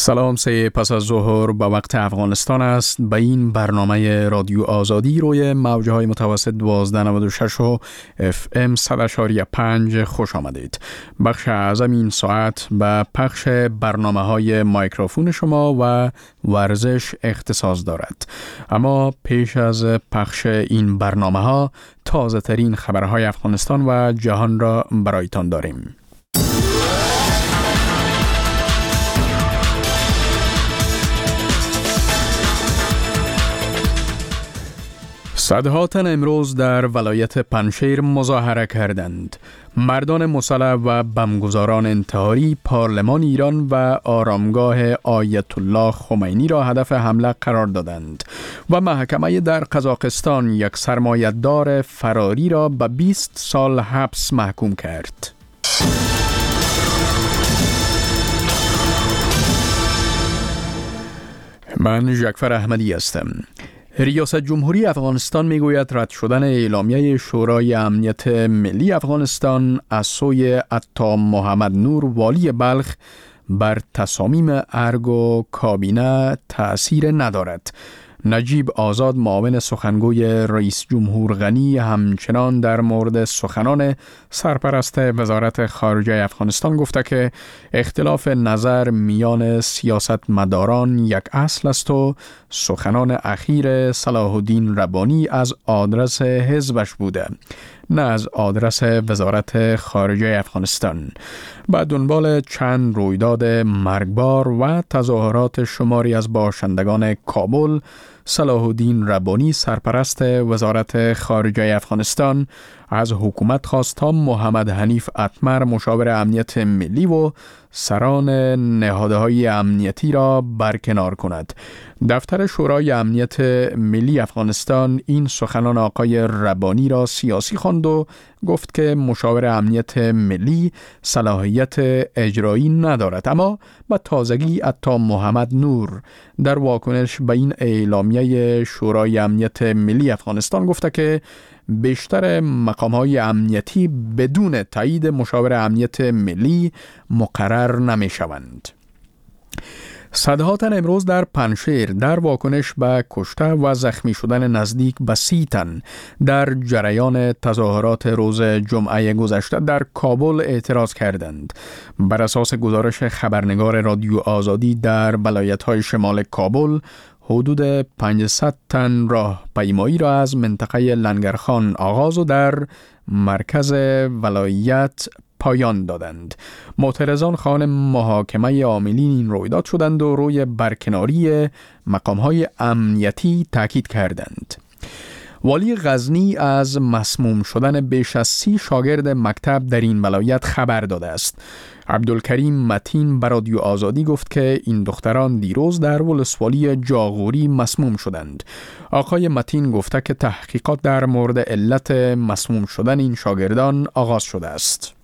سلام، سه پس از ظهر به وقت افغانستان است. به این برنامه رادیو آزادی روی موجه های متوسط 1296 و FM 100.5 خوش آمدید. بخش اعظم این ساعت به پخش برنامه های مایکروفون شما و ورزش اختصاص دارد. اما پیش از پخش این برنامه ها تازه ترین خبرهای افغانستان و جهان را برایتان داریم. صدها تن امروز در ولایت پنجشیر مظاهره کردند. مردان مسلح و بمبگذاران انتحاری پارلمان ایران و آرامگاه آیت الله خمینی را هدف حمله قرار دادند و محکمه در قزاقستان یک سرمایه‌دار فراری را به 20 سال حبس محکوم کرد. من جعفر احمدی هستم. ریاست جمهوری افغانستان میگوید رد شدن اعلامیه شورای امنیت ملی افغانستان از سوی عطا محمد نور والی بلخ بر تصامیم ارگ و کابینه تأثیر ندارد. نجیب آزاد معاون سخنگوی رئیس جمهور غنی همچنان در مورد سخنان سرپرست وزارت خارجه افغانستان گفته که اختلاف نظر میان سیاستمداران یک اصل است و سخنان اخیر صلاح الدین ربانی از آدرس حزبش بوده، نه از آدرس وزارت خارجه افغانستان. به دنبال چند رویداد مرگبار و تظاهرات شماری از باشندگان کابل، صلاح الدین ربانی سرپرست وزارت خارجه افغانستان از حکومت خواست تا محمد حنیف اتمر مشاور امنیت ملی و سران نهادهای امنیتی را برکنار کند. دفتر شورای امنیت ملی افغانستان این سخنان آقای ربانی را سیاسی خواند و گفت که مشاور امنیت ملی صلاحیت اجرایی ندارد. اما با تازگی عطا محمد نور در واکنش به این اعلامیه شورای امنیت ملی افغانستان گفته که بیشتر مقام‌های امنیتی بدون تایید مشاور امنیت ملی مقرر نمی‌شوند. صدها تن امروز در پنجشیر در واکنش به کشته و زخمی شدن نزدیک به 30 تن در جریان تظاهرات روز جمعه گذشته در کابل اعتراض کردند. بر اساس گزارش خبرنگار رادیو آزادی در ولایت‌های شمال کابل، حدود 500 تن راه پیمایی را از منطقه لنگرخان آغاز و در مرکز ولایت پایان دادند. معترضان خواهان محاکمه عاملین این رویداد شدند و روی برکناری مقام‌های امنیتی تاکید کردند. والی غزنی از مسموم شدن بیش از 30 شاگرد مکتب در این ولایت خبر داده است. عبدالکریم متین به رادیو آزادی گفت که این دختران دیروز در ولسوالی جاغوری مسموم شدند. آقای متین گفته که تحقیقات در مورد علت مسموم شدن این شاگردان آغاز شده است.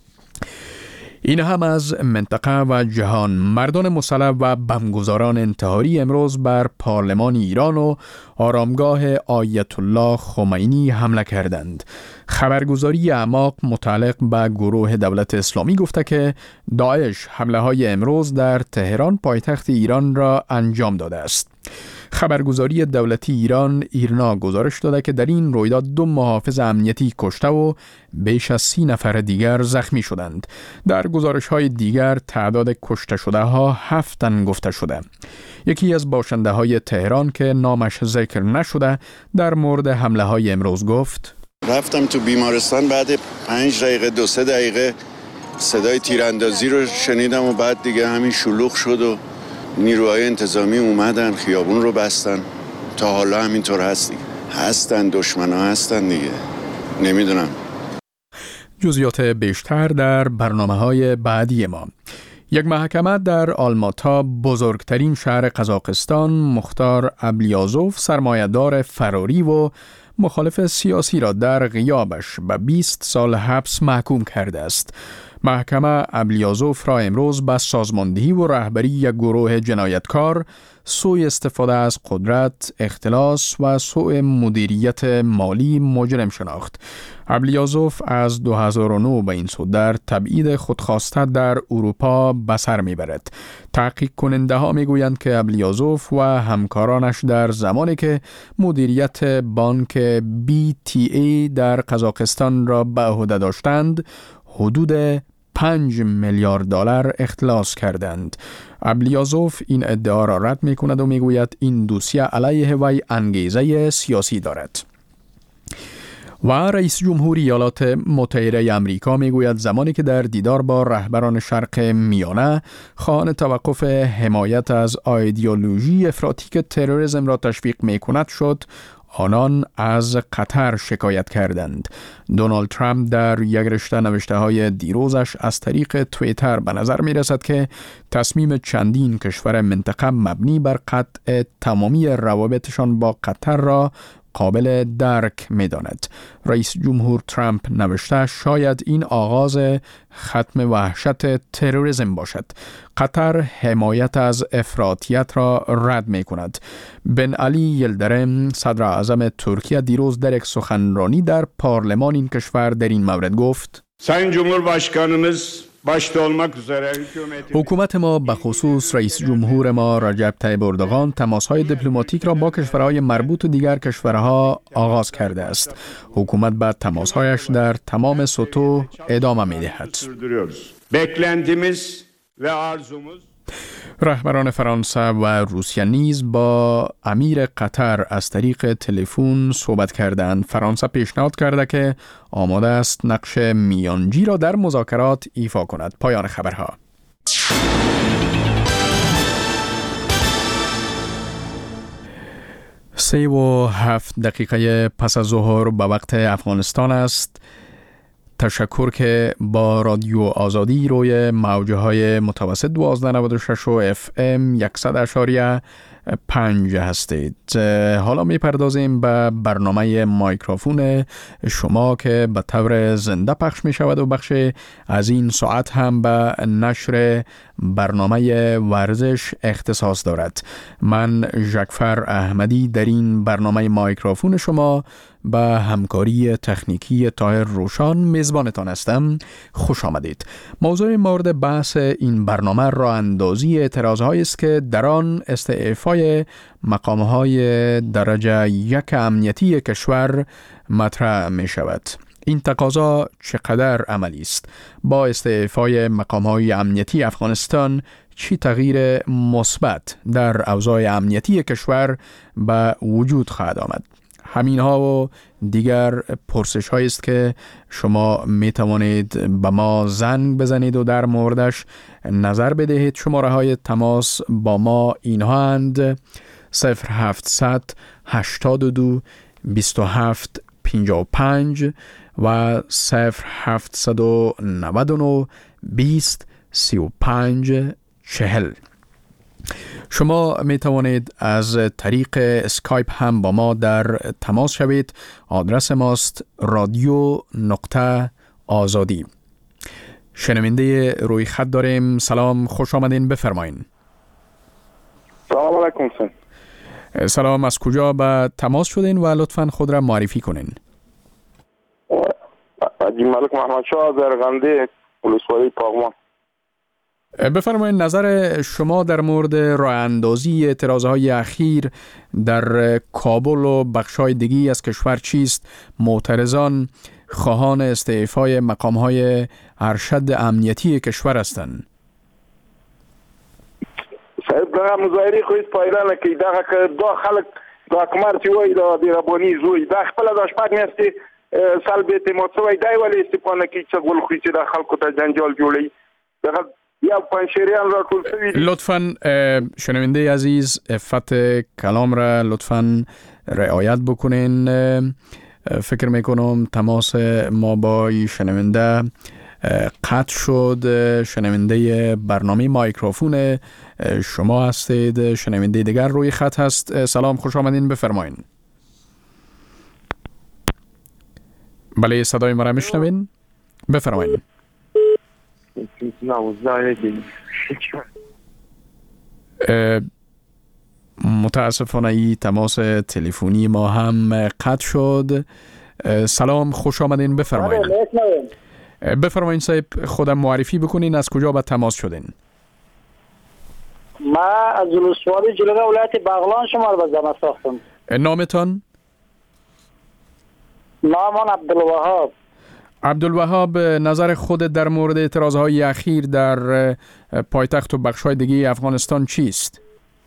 این هم از منطقه و جهان. مردان مسلح و بمبگذاران انتحاری امروز بر پارلمان ایران و آرامگاه آیت الله خمینی حمله کردند. خبرگزاری اعماق متعلق به گروه دولت اسلامی گفته که داعش حمله های امروز در تهران پایتخت ایران را انجام داده است. خبرگزاری دولتی ایران ایرنا گزارش داده که در این رویداد 2 محافظ امنیتی کشته و بیش از 30 نفر دیگر زخمی شدند. در گزارش‌های دیگر تعداد کشته شده ها 7 تن گفته شده. یکی از باشنده های تهران که نامش ذکر نشده در مورد حمله های امروز گفت: رفتم تو بیمارستان، بعد 5 دقیقه 2-3 دقیقه صدای تیراندازی رو شنیدم و بعد دیگه همین شلوغ شد و نیروهای انتظامی اومدن خیابون رو بستن. تا حالا همینطور هستن دشمنا هستن دیگه، نمیدونم. جزئیات بیشتر در برنامه‌های بعدی ما. یک محکمه در آلماتا، بزرگترین شهر قزاقستان، مختار ابلیازوف سرمایه‌دار فراری و مخالف سیاسی را در غیابش به 20 سال حبس محکوم کرده است. محکمه ابلیازوف را امروز به سازماندهی و رهبری یک گروه جنایتکار، سوء استفاده از قدرت، اختلاس و سوء مدیریت مالی مجرم شناخت. ابلیازوف از 2009 به این سو در تبعید خودخواسته در اروپا به سر میبرد. تحقیق کننده ها میگویند که ابلیازوف و همکارانش در زمانی که مدیریت بانک BTA در قزاقستان را به عهده داشتند، حدود 5 میلیارد دلار اختلاس کردند. ابلیازوف این ادعا را رد می کند و می گوید این دوسیه علیه وی انگیزه سیاسی دارد. و رئیس جمهوری ایالات متحده آمریکا می گوید زمانی که در دیدار با رهبران شرق میانه خواهان توقف حمایت از ایدئولوژی افراطی که تروریسم را تشویق می کند شد، آنان از قطر شکایت کردند. دونالد ترامپ در یک رشته نوشته های دیروزش از طریق توییتر به نظر می رسد که تصمیم چندین کشور منطقه مبنی بر قطع تمامی روابطشان با قطر را قابل درک می داند. رئیس جمهور ترامپ نوشته شاید این آغاز ختم وحشت تروریسم باشد. قطر حمایت از افراطیت را رد می کند. بن علی یلدرم صدر اعظم ترکیه دیروز در یک سخنرانی در پارلمان این کشور در این مورد گفت: Sayın Cumhurbaşkanımız başta olmak üzere حکومت ما به خصوص رئیس جمهور ما رجب طیب اردوغان تماس‌های دیپلماتیک را با کشورهای مربوط و دیگر کشورها آغاز کرده است. حکومت به تماس‌هایش در تمام سطوح ادامه می‌دهد. beklentimiz ve arzumuz رهبران فرانسه و روسیه نیز با امیر قطر از طریق تلفن صحبت کردند. فرانسه پیشنهاد کرده که آماده است نقش میانجی را در مذاکرات ایفا کند. پایان خبرها. 3:07 پس از ظهر به وقت افغانستان است. تشکر که با رادیو آزادی روی موجه های متوسط 1296 و FM 100.5 هستید. حالا می پردازیم به برنامه مایکروفون شما که به طور زنده پخش می شود و بخش از این ساعت هم به نشر برنامه ورزش اختصاص دارد. من ژکفر احمدی در این برنامه مایکروفون شما با همکاری تکنیکی طاهر روشان میزبانتان هستم. خوش آمدید. موضوع مورد بحث این برنامه راه اندازی اعتراضهایی است که در آن استعفای مقامهای درجه 1 امنیتی کشور مطرح می شود. این تقاضا چقدر عملی است؟ با استعفای مقامهای امنیتی افغانستان چی تغییر مثبت در اوضاع امنیتی کشور به وجود خواهد آمد؟ همین ها و دیگر پرسش هایی است که شما می توانید به ما زنگ بزنید و در موردش نظر بدهید. شماره های تماس با ما اینها اند: 0700 82 27 55 و 0799 20 35 40. شما می توانید از طریق اسکایپ هم با ما در تماس شوید. آدرس ماست radio.azadi. شنونده روی خط داریم. سلام، خوش آمدین، بفرمایین. سلام علیکم. سلام، از کجا به تماس شدین و لطفاً خود را معرفی کنین؟ حاجی ملک محمد شاه از ارغنده، ولسوالی پاغمان. بفرمایید نظر شما در مورد راه اندازی اعتراضهای اخیر در کابل و بخش‌های دیگری از کشور چیست؟ معترضان خواهان استعفای مقام‌های ارشد امنیتی کشور هستند. صاحب دا مظاهره خو هیڅ فایده نه کوي. دا خلک دا حکومت چې وایي دا د رباني زوی دا خپله دا شپږ میاشتې سال به اعتماد شوی دی ولې استعفا نه کوي چې ګل خوري چې دا خلکو ته جنجال جوړوي. دغه یا پنجشیریان را ټول شوي. لطفاً شنونده عزیز عفت کلام را لطفاً رعایت بکنین. فکر میکنم تماس ما با شنونده قطع شد. شنونده برنامه مایکروفون شما هستید. شنونده دیگر روی خط هست. سلام، خوش آمدین، بفرمایین. بله، صدای ما را میشنوین؟ بفرمایین. متاسفانه ای تماس تلفنی ما هم قطع شد. سلام، خوش آمدین، بفرمایید. بفرمایید صاحب، خودم معرفی بکنین، از کجا به تماس شدین؟ ما از ولسوالی جلگه ولایت بغلان شما رو به ساختم. نامتان؟ نامان عبدالوهاب. عبدالوهاب، نظر خودت در مورد اعتراضهای اخیر در پایتخت و بخش‌های دیگه افغانستان چیست؟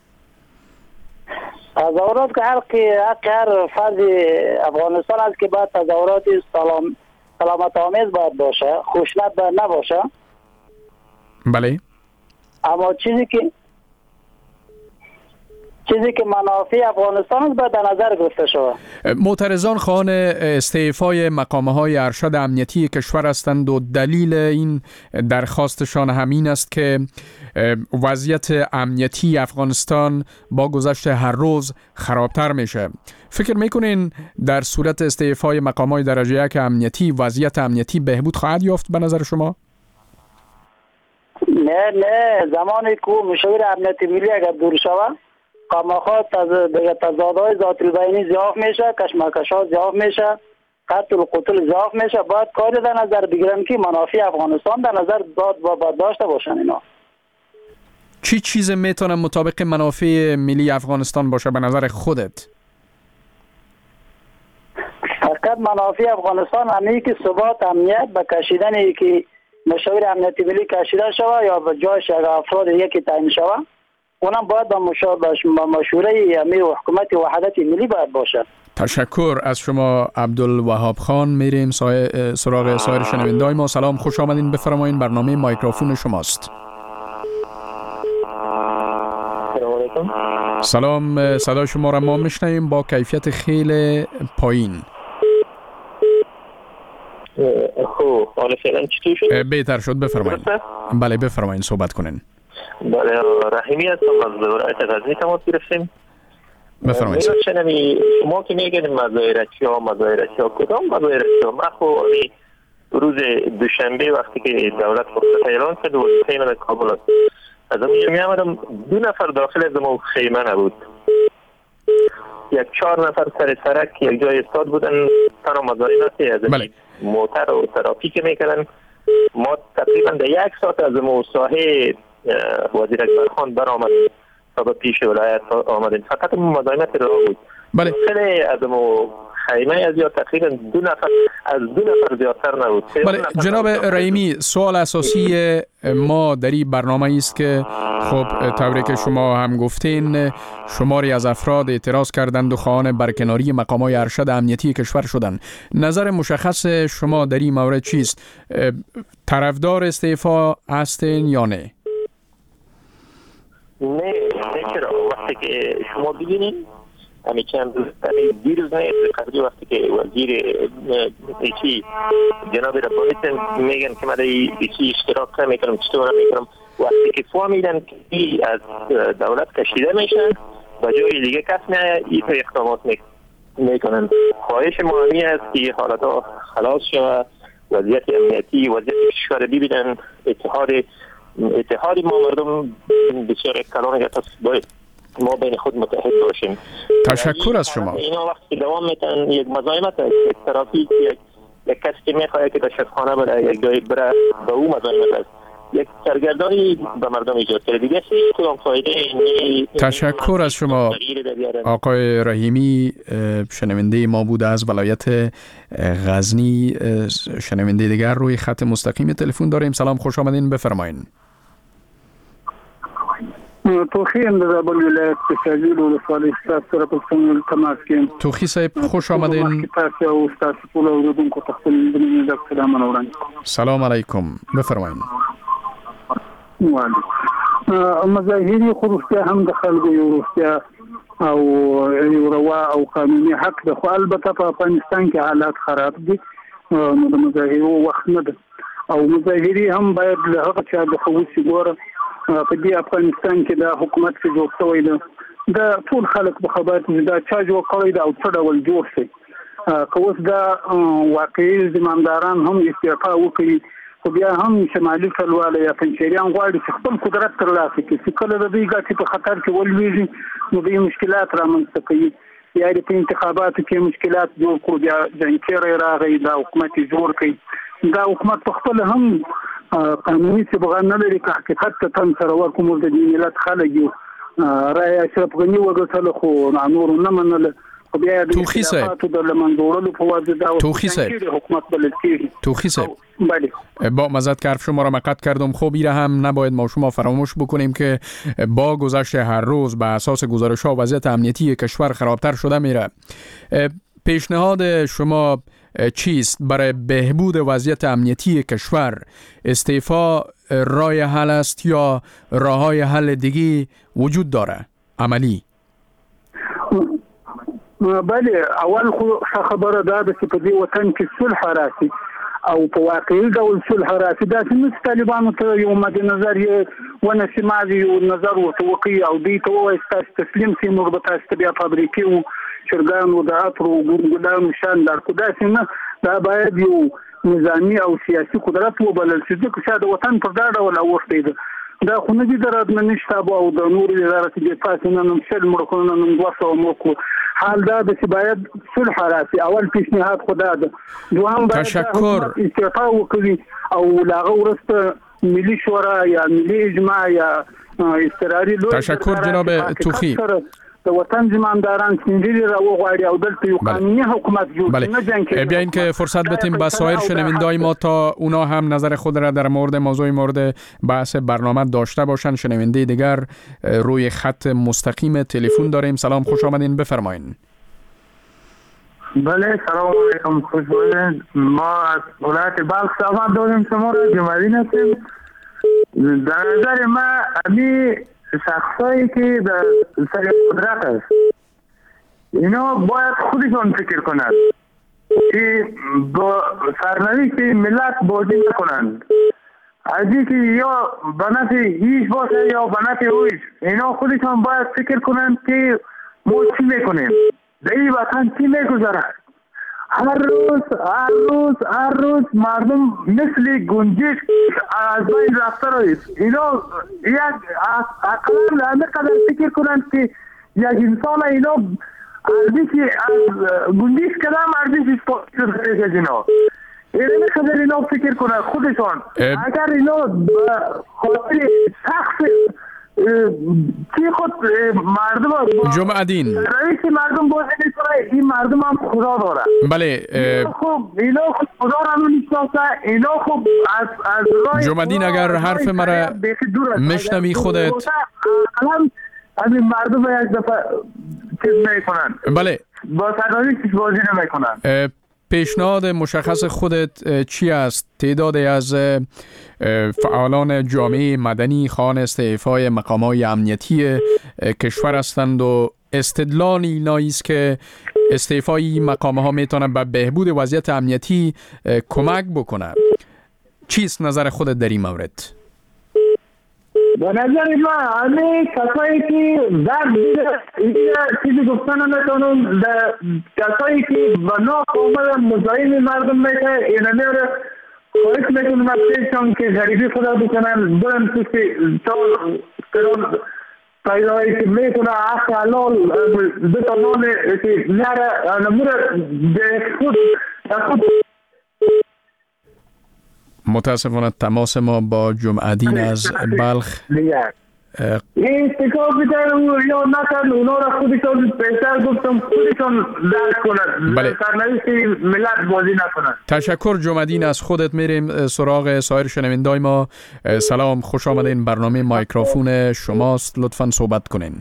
تظاهرات که حق هر فرد افغانستان است که باید تظاهرات سلامت آمیز باید باشه، خشونت باید نباشه. بله. اما چیزی که منافع افغانستان است باید در نظر گرفته شود. معترضان خواهان استعفای مقام‌های ارشد امنیتی کشور هستند و دلیل این درخواستشان همین است که وضعیت امنیتی افغانستان با گذشت هر روز خرابتر میشه. فکر میکنین در صورت استعفای مقام‌های درجه یک امنیتی وضعیت امنیتی بهبود خواهد یافت به نظر شما؟ نه، زمانی که مشاور امنیتی ملی اگر دور شود قامخواه تضادهای ذات البینی ضعف میشه، کشمکش‌ها ضعف میشه، قتل و قتل ضعف میشه. باید کاری در نظر بگیرن که منافع افغانستان در نظر داشته باشن. اینا چی چیز میتونه مطابق منافع ملی افغانستان باشه به نظر خودت؟ فقط منافع افغانستان همینی که ثبات امنیت به کشیدنی که مشاور امنیتی ملی کشیده شود یا به جایش افراد یکی تعیین شود، اونم باید با مشوره امیر حکومت وحدت ملی باید باشه. تشکر از شما عبدالوهاب خان. میریم سراغ سایر شنونده‌های ما. سلام، خوش آمدین، بفرمایید، برنامه مایکروفون شماست. سلام، صدای شما را ما میشنویم با کیفیت خیلی پایین. خب حالا فعلا چطور شد؟ بهتر شد، بفرمایید. بله بفرمایید، صحبت کنین. بله، رحیمی هستم از ولایت غزنی تماس گرفتیم. بفرمایید. شما که میگید مظاهرتی ها کدام مظاهرتی ها؟ من خب روز دوشنبه وقتی که دولت رخصت اعلان کرد و خیمه در کابل است، از اونجا می آمدم 2 نفر داخل از ما خیمه نبود، 4 نفر سر سرک یک جای استاد بودن، تنها مظاهراتی از موتر و ترافیک میکردن. ما تقریبا در 1 ساعت از ما ساحه وزیر اکبر خان برآمدیم تا به پیش ولایت آمدیم، فقط مزاحمت راه بود. بله. خیلی از ما خیمه از یا تقریبا 2 نفر از 2 نفر زیادتر نبود. بله جناب رحیمی، سوال اساسی ما در این برنامه است که خب طوری که شما هم گفتین شماری از افراد اعتراض کردند و خواهان برکناری مقامات ارشد امنیتی کشور شدند. نظر مشخص شما در این مورد چیست؟ طرفدار استعفا هستین یا نه؟ نه چرا؟ وقتی که شما ببینید همین چند دیروز نه قبلی وقتی که وزیر ایچی جناب ربانی میگن که من در ایچی اشتراک نمیکنم، چطور نمیکنم، وقتی که فهمیدن که از دولت کشیده میشن و جای دیگه کس نه این اقدامات میکنن. خواهش ما همی است که حالت ها خلاص شود، وضعیت امنیتی وضعیت کشور ببینن. اتحاد ما مردم بسیار کلان باید ما بین خود متحد باشیم. تشکر از شما. اینا وقتی دوام میتن یک مزاحمت ترافیک یک کسی که میخواد که در شبخانه بره یک جایی بره به او مزاحمت است، یک سرگردانی به مردم ایجاد کرده دیگه کدام فایده. تشکر از شما آقای رحیمی، شنونده ما بود از ولایت غزنی. شنونده دیگر روی خط مستقیم تلفن داریم. سلام، خوش آمدین، بفرمایید. توخی اندازه ولایت شاجیل و رسالی استاد سره پښتون تماس کې. توخی صاحب خوش آمدین. تاسو او استاد ټول اوریدونکو ته خپل د سلام وړاندې. سلام علیکم، بفرمایید. مظاهري خروجته هم د خلکو یو روغتیا او یو روا او قانوني حق ده، خو البته په افغانستان کې حالات خراب دي، نو د مظاهرو وخت نه ده او مظاهري هم باید له هغه چا د خوښي ګوره په دې افغانستان کې د حکومت چې جوړ شوی ده د ټول خلک په خبر دي دا چا جوړ کړی دا او څه ډول جوړ شي. که اوس دا واقعي ځمانداران هم استعفا وکړي خو بیا هم شمالي ټلواله یا پنجشیریان غواړي چې خپل قدرت ترلاسه کړي چې کله د دوی ګټې په خطر کې ولویږي نو دوی مشکلات رامنځته کوي یا د انتخاباتو کې مشکلات جوړ کړو بیا جنګیری راغی دا حکومت جوړ کړي دا حکومت په خپل هم قانوني صبغه نه لري که حقیقت ته تن سره ورکوم د دې ملت خلک یو رای اشرف غني وګټل خو نور نه منل خو بیا د انتخاباتو د لمنځوړلو په واسطه دا حکومت بلد کېږي توخی صاحب بله با مزد که حرف شما را مقطع کردم خب ایره هم نباید ما شما فراموش بکنیم که با گذشت هر روز به اساس گزارش ها وضعیت امنیتی کشور خرابتر شده میره. پیشنهاد شما چیست برای بهبود وضعیت امنیتی کشور؟ استعفا راه حل است یا راههای حل دیگی وجود داره عملی؟ بله اول خبره دا ده چې په دې وطن کې صلح راشي او په واقعي ډول صلح راشي دا چې نس طالبانو ته یو مد نظر یې ونسي ماضي یو نظر وتوقي او دوی ته وایي تاسو تسلیم شئ موږ به تاسو ته بیا فابریکې او چرګان او د عطر او ګلان شاندار کو داسې نه دا باید یو نظامی او سیاسي قدرت وبلل شي چې د وطن په دا ډول اوښتې ده دا خو نه دي درادمه نشته او د نور اداره د پاسنه نن شل مړکونه نن واسو موکو حال دا چې باید صلح راشي اول پیشنهاد خدا ده دوام باید تشکر استعفا وکړي او لاغه ورسته ملي شورا یا ملي اجماع یا استراري تشکر جناب توخی د وطن زمامداران سنجری را وغواړي او دلته یو قانوني حکومت جوړ نه جنګ بیا این که فرصت بدیم با سایر شنوندای ما تا اونا هم نظر خود را در موضوع مورد بحث برنامه داشته باشن. شنونده دیگر روی خط مستقیم تلفن داریم. سلام خوش آمدین بفرمایید. بله سلام علیکم خوش آمدین. ما از ولایت بلخ سلام داریم شما را جمعی هستیم. در نظر ما امی شخصایی که در سر قدرت است اینا باید خودشان فکر کنند که با سرنوشت ملت بازی نکنند از اینکه یا به نفع ایش باشه یا به نفع اویش اینا خودشان باید فکر کنند که ما چی میکنیم در این وطن چی میگذرد هر روز مردم مثل گنجش از بین رفته رایست اینا یک اقلا همه قدر فکر کنند که یک انسان اینا ارزشی از گنجش کدام ارزشی پاکتر از اینا اینه قدر اینا فکر کنند خودشان اگر اینا خاطر شخص چی خود مردم جمعه دین رئیس مردم بازی میکنه این مردم هم خدا داره بله خب اینا خود خدا را میشناسه اینا خب از جمعه دین اگر حرف مرا مشنوی خودت الان از این مردم یک دفعه چیز میکنن بله با سرنوشتش بازی نمیکنن. پیشنهاد مشخص خودت چی است؟ تعدادی از فعالان جامعه مدنی خوان استعفای مقامات امنیتی کشور هستند و استدلال اینایی است که استعفای مقام‌ها میتونه به بهبود وضعیت امنیتی کمک بکنه. چیست نظر خودت در این مورد؟ به نظر ما همه کسایی که درد دیده چیزی گفتن نمیتونن کسایی که به ناقامل مزاحم مردم میشه اینا میاره خواهش میکنم از پیشان که غریبی خدا بکنن برن کرون پیدایی که میکنه حق حلال دوتا نام که نره نموره به خود متاسفانه تماس ما با جمعه دین از بلخ این استکاف بیتر یا نکن اونا را خودشان بهتر گفتم خودشان درک کنند سرنوشت ملت بازی نکنند. تشکر جمعه دین از خودت. میریم سراغ سایر شنوندای ما. سلام خوش آمدین. برنامه مایکروفون شماست، لطفا صحبت کنین.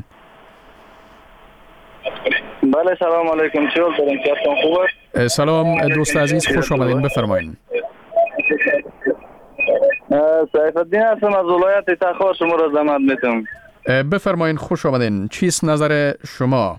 بله سلام علیکم. چی حال دارین؟ کیاتون خوبه؟ سلام دوست عزیز خوش آمدین بفرمایین. سیف الدین هستم از ولایت تخار شما را زحمت میتم. بفرمایین خوش آمدین. چیست نظر شما؟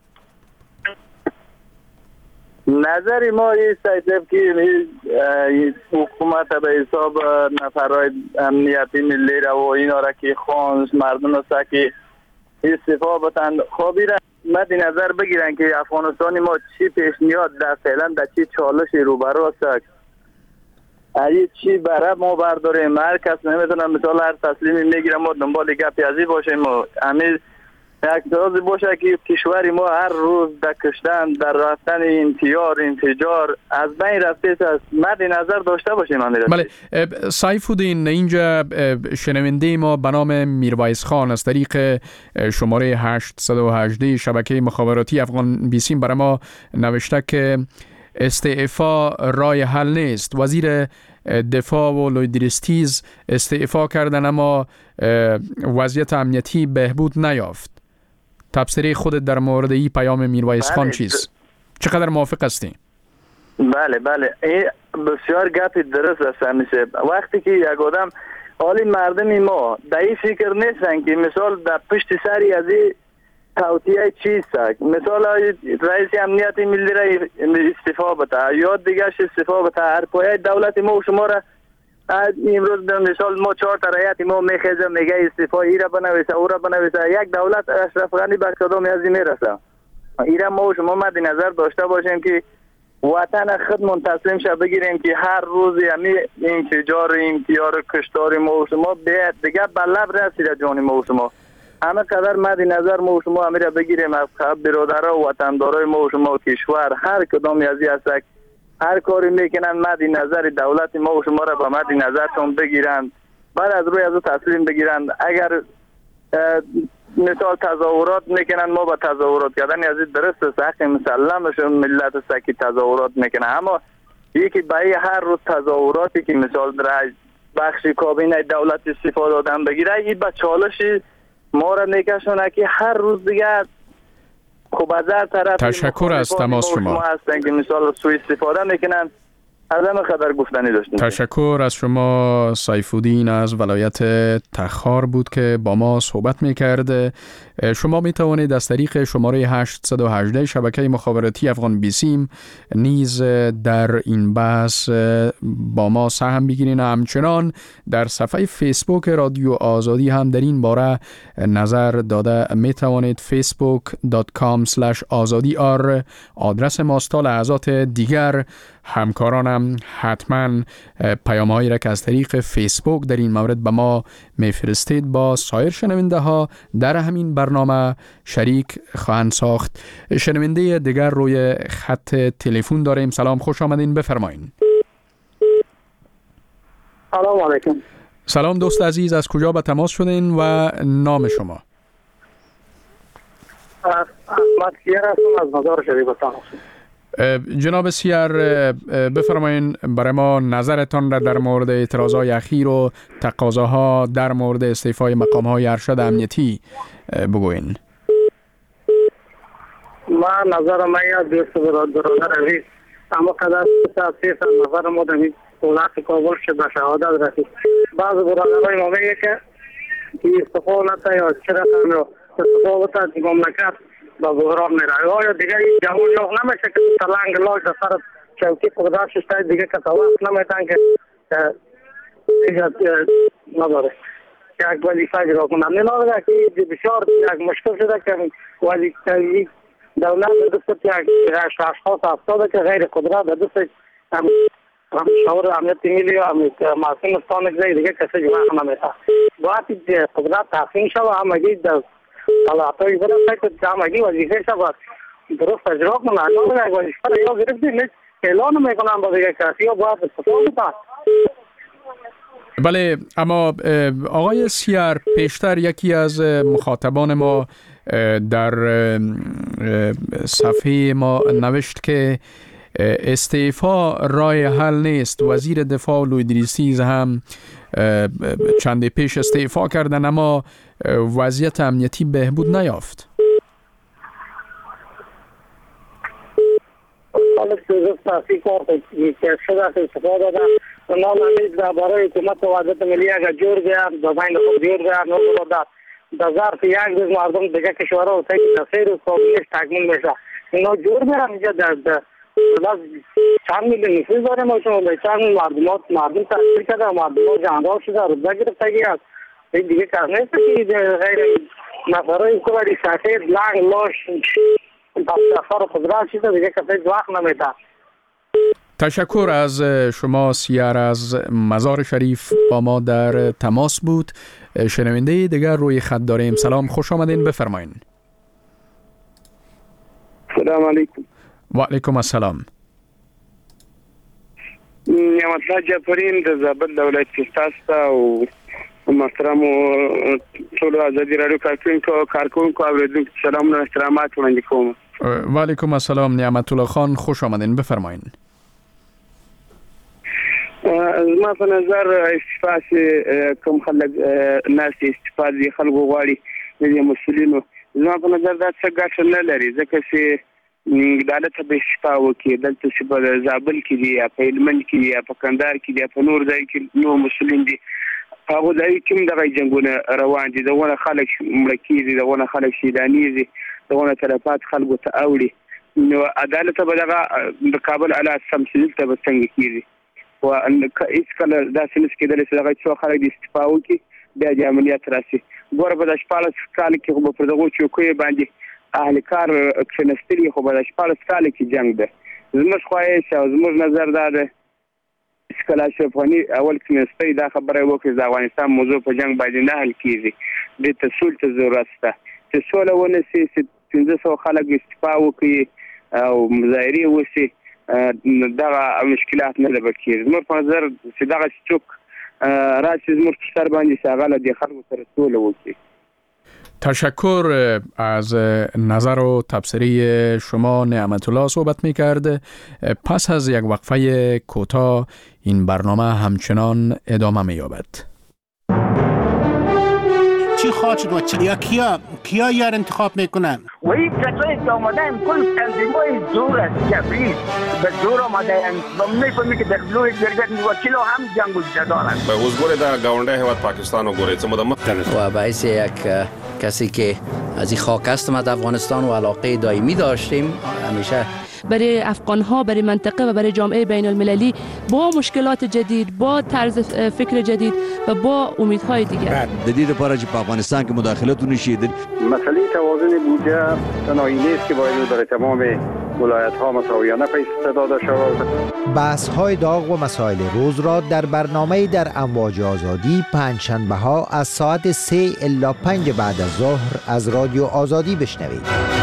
نظر ما این سیف که حکومت به حساب نفرهای امنیتی ملی را و اینا را که خوانش مردم را که استعفا بتن خوابی را مد نظر بگیرن که افغانستان ما چی پیش میاد در فعلا در چی چالش روبرو است. اگه چی برای ما برداریم، هر کس نمیتونه مثال هر تسلیمی میگیره، ما دنبال گپی ازی باشیم و همین یک درازی باشه که کشوری ما هر روز در کشتن، در رفتن انفجار از بین رفته است. مد نظر داشته باشیم. بله سیف‌الدین، اینجا شنونده ما به نام میرویس خان از طریق شماره 818 شبکه مخابراتی افغان بیسیم برای ما نوشته که استعفا رای حل نیست. وزیر دفاع و لویدریستیز استعفا کردن اما وضعیت امنیتی بهبود نیافت. تبصره خودت در مورد این پیام میرویس خان چیست؟ چقدر موافق هستی؟ بله این بسیار گپی درست است. همیشه وقتی که یک آدم حالی مردمی ما در این فکر نیستن که مثال در پشت سری از این توطیه چیست، مثال رئیس امنیت ملی را استعفا بده یا دیگرش استعفا بده، هر پایه دولت ما و شما را امروز به مثال ما 4 تا رعیت ما میخیزه میگه استعفا ای را بنویسه او را بنویسه. یک دولت اشرف غنی به کدام ازی میرسه؟ ای را ما و شما مد نظر داشته باشیم که وطن خودمون تسلیم شه، بگیریم که هر روز همین انفجار امتیار کشتار ما و شما دیگه به لب رسیده جان ما و شما. همه قدر مد نظر ما و شما همه را بگیریم از برادرها و وطندارای ما و شما کشور هر کدام ازی هست هر کاری میکنن مد نظر دولت ما و شما را به مد نظرتون بگیرند، بعد از روی از تسلیم بگیرند. اگر مثال تظاهرات میکنن، ما با تظاهرات کردن از درست است، حق مسلمشون ملت است که تظاهرات میکنه، اما یکی برای هر روز تظاهراتی که مثال در بخش کابینه دولت استفاده دادن بگیره، این با چالشی ما را میکشونه که هر روز دیگر خب از هر طرف تشکر از تماس شما هستن که مثال سوء استفاده میکنن. از همه خبر گفتنی داشتیم. تشکر از شما. سیف‌الدین از ولایت تخار بود که با ما صحبت میکرد. شما میتوانید از طریق شماره 818 شبکه مخابراتی افغان بیسیم نیز در این بحث با ما سهم بگیرین. همچنان در صفحه فیسبوک رادیو آزادی هم در این باره نظر داده میتوانید. facebook.com/azadi آدرس ماست. تا لحظات دیگر همکارانم حتما پیام‌هایی را که از طریق فیسبوک در این مورد به ما میفرستید با سایر شنونده ها در همین برنامه شریک خواهند ساخت. شنونده دیگر روی خط تلفن داریم. سلام، خوش آمدین، بفرمایید. سلام علیکم. سلام دوست عزیز، از کجا به تماس شدین و نام شما؟ احمد سیر هستم از مزار شریف تماس. جناب سیر، بفرمایین برای ما نظرتان را در مورد اعتراضات اخیر و تقاضاها در مورد استعفای مقام‌های ارشد امنیتی بگوین. من نظرم یا دوست برادر عزیز اما قدر تاسیس نظر ما در دولت کابل شد به شهادت رسید. بعض برادرای ما میگه که استعفا نتا یا چرا رو استعفا بتا دی مملکت با بحران میره یا دیگه جوان یوغ نمیشه که تلنگ لاش در سر چوکی قدرت شده دیگه که توقف نمیتن که نداره یک وظیفه اجرا کنم. نمیده که بسیار یک مشکل شده که وظیفه دولت دست یک اشخاص افتاده که غیر قدرت دست شعور امنیت ملی و معصوم استانک دیگه کسی جمعه نمیده. باید قدرت تحقیم شده همگی در طلعاتوی برسه که همگی وظیفه شده درست اجرا کنه. نمیده یک وظیفه یا گرفتی نیست اعلان میکنم با دیگه کسی یا باید استفاده بکنه. بله، اما آقای سیر، پیشتر یکی از مخاطبان ما در صفحه ما نوشت که استعفا رای حل نیست. وزیر دفاع لویدریستیز هم چند پیش استعفا کردن اما وضعیت امنیتی بهبود نیافت. برای حکومت وحدت ملی اگر جور بیان در بین خود جور بیان در ظرف یک روز مردم دیگه کشورها و در 3 روز کابینش تکمیل میشه. اینا جور بیان اینجا در چند میلیون نفوذ داره ما شما به چند مردم تحصیل کرده مردم جاندار شده رتبه گرفتگی هست. این دیگه کار نیست که غیر نفرهای کلاری سفید لنگ لاش تفتخار قدرت شده دیگه کسی وقت نمیده. تشکر از شما. سیار از مزار شریف با ما در تماس بود. شنونده دیگر روی خط داریم. سلام، خوش آمدین، بفرمایین. سلام علیکم. و علیکم السلام. نعمت الله جعفرین د زابل د ولایت کې او محترم ټول ازادي رادیو کارکونکو اوریدونکو سلام و احترامات وړاندې کوم. و علیکم السلام. نعمت الله خان، خوش آمدین، بفرمایین. ما په نظر استفاده کوم خلک ناس استفاده خلکو غواړي د مسولینو، زما په نظر دا څه ګټه نه لري، ځکه چې عدالت به استفاده وکړي. دلته چې په زابل کې دي یا په هلمند کې دي یا په کندهار کې دي یا په نور ځای کې نور مسولین دي، هغه ځای کې دغه جنګونه روان دي، دغه خلک مړه کېږي، دغه خلک شهیدانېږي، دغه تلفات خلکو ته اوړي. نو عدالت به دغه د کابل اعلی سمسیل ته به څنګه کېږي؟ و هیڅ کله داسې نشي کېدلی چې دغه څو خلک د استفاده وکړي بیا د عملیات راشي. ګوره په 14 کال کې خو په دغه چوکۍ باندې اهل کار کښېنستلي، خو په 14 کال کې جنگ ده. زموږ خواهش او زموږ نظر دا ده چې کله اشرف غني اول کښېنستی دا خبره وکړي د افغانستان موضوع په جنگ باندې نه حل کېږي، دې ته سولې ته ضرورت شته چې سوله ونشي، چې 1500 خلک استفاده وکړي او مظاهرې وشي، دغه مشکلات نه لبه کېږي. زموږ په نظر چې دغه څوک راشي زموږ په سر باندې چې هغه له دې خلکو سره سوله وکړي. تشکر از نظر و تبصره شما. نعمت الله صحبت می‌کرد. پس از یک وقفه کوتاه این برنامه همچنان ادامه می‌یابد. چی خواهد شد و یا کیا یار انتخاب میکنن؟ و این کسایی که آمدن کل تنظیمای زور است، جبری به زور آمدن و میفهمی که در لوی درگت وکیل هم جنگ و جدارن. به حضور در گاونده هیواد پاکستان و گوریت مدام و باعث یک کسی که از این خاک هستم از افغانستان و علاقه دائمی داشتیم همیشه برای افغان‌ها، برای منطقه و برای جامعه بین المللی با مشکلات جدید، با طرز فکر جدید و با امیدهای دیگر. جدید لپاره چې په افغانستان کې مداخلتونه شیدل. مسئله توازن بودجه تنهایی نیست که باید برای تمام ولایت‌ها مساویانه پیش داده شود. بحث‌های داغ و مسائل روز را در برنامه در امواج آزادی پنجشنبه‌ها از ساعت 3 الی 5 بعد از ظهر از رادیو آزادی بشنوید.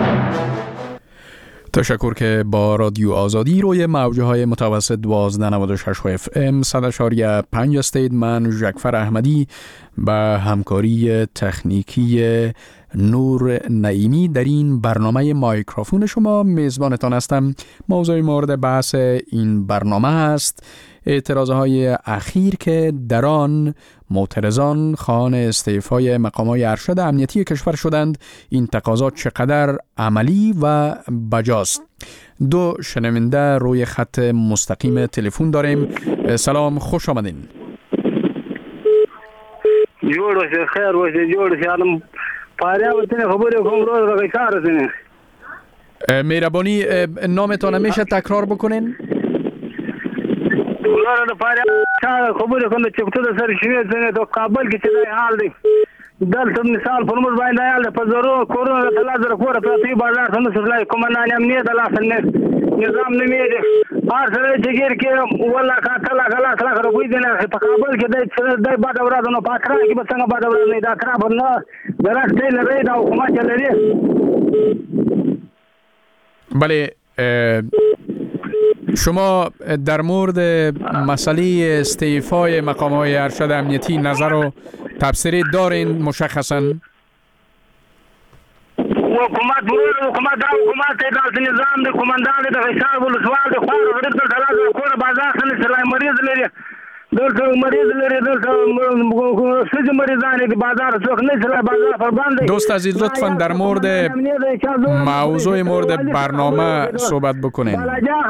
تشکر که با رادیو آزادی روی موجهای متوسط 1296 FM 100.5 هستید. من جعفر احمدی به همکاری تکنیکی نور نعیمی در این برنامه مایکروفون شما میزبانتان هستم. موضوع مورد بحث این برنامه است اعتراضهای اخیر که در آن معترضان خواهان استعفای مقام‌های ارشد امنیتی کشور شدند. این تقاضا چقدر عملی و بجاست؟ دو شنونده روی خط مستقیم تلفن داریم. سلام، خوش آمدین. جوړ اوسه، خیر اوسه، جوړ اوسه. الان پاره وته خبره کوم روز راځي کار زنه. مهربانی نامتان میشه تکرار بکنین؟ ولر پاره خبره کوم چې ته سره شوی زنه د کابل کې چې حال دی. دلته مثال پر موږ باندې حال په زرو کورونا د لازر کوره په بازار څنګه سره کوم نه امنیت د لاسنه نظام نه میږي. هر سره جګیر کې ولا کاټلا غلا سره روي دي نه په کابل کې د بعد اورادونو پاتره کې به څنګه بعد اوراد نه دا خراب نه درسته لري دا حکومت لري. بله، شما در مورد مسئله استعفای مقام‌های ارشد امنیتی نظر و تبصره دارین مشخصاً؟ حکومت د نظام د کمانډان د حساب ولسوال د خور غریب د لازم کور بازار څخه سلای مریض لري دلته مریض لري دلته سج مریضان د بازار څخه نه سلای بازار پر باندې. دوست عزیز لطفاً در مورد موضوع مورد برنامه صحبت بکنین.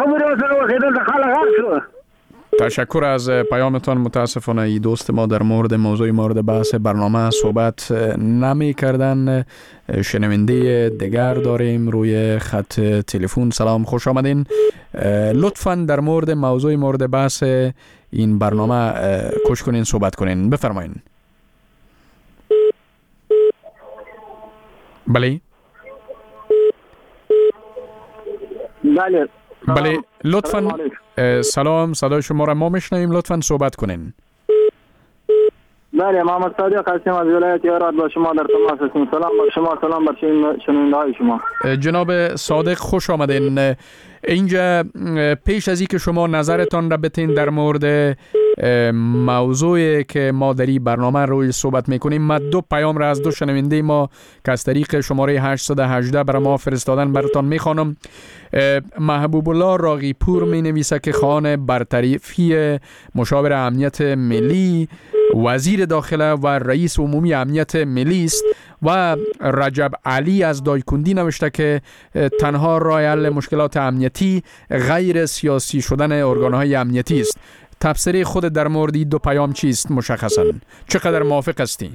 تشکر از پیامتان. متاسفانه ای دوست ما در مورد موضوع مورد بحث برنامه صحبت نمی کردن. شنونده دیگر داریم روی خط تلفن. سلام، خوش آمدین. لطفاً در مورد موضوع مورد بحث این برنامه کوشش کنین صحبت کنین. بفرمایین. بله بله بله، لطفاً سلام، صدای شما را ما میشنویم، لطفاً صحبت کنین. بله، محمد صادق هستم از ولایت هرات، با شما در تماس هستیم. سلام بر شما، سلام بر شنونده‌های شما. جناب صادق خوش آمدین. اینجا پیش از اینکه شما نظرتان را بتین در مورد موضوعی که ما در این برنامه روی صحبت میکنیم، ما 2 پیام را از 2 شنونده ما که از طریق شماره 818 برای ما فرستادن براتان میخوانم. محبوب الله راغی پور می نویسه که خواهان برطرفی مشاور امنیت ملی، وزیر داخله و رئیس عمومی امنیت ملی است و رجب علی از دایکندی نوشته که تنها راه حل مشکلات امنیتی غیر سیاسی شدن ارگان‌های امنیتی است. تفسیر خود در مورد این 2 پیام چیست مشخصاً؟ چقدر موافق هستی؟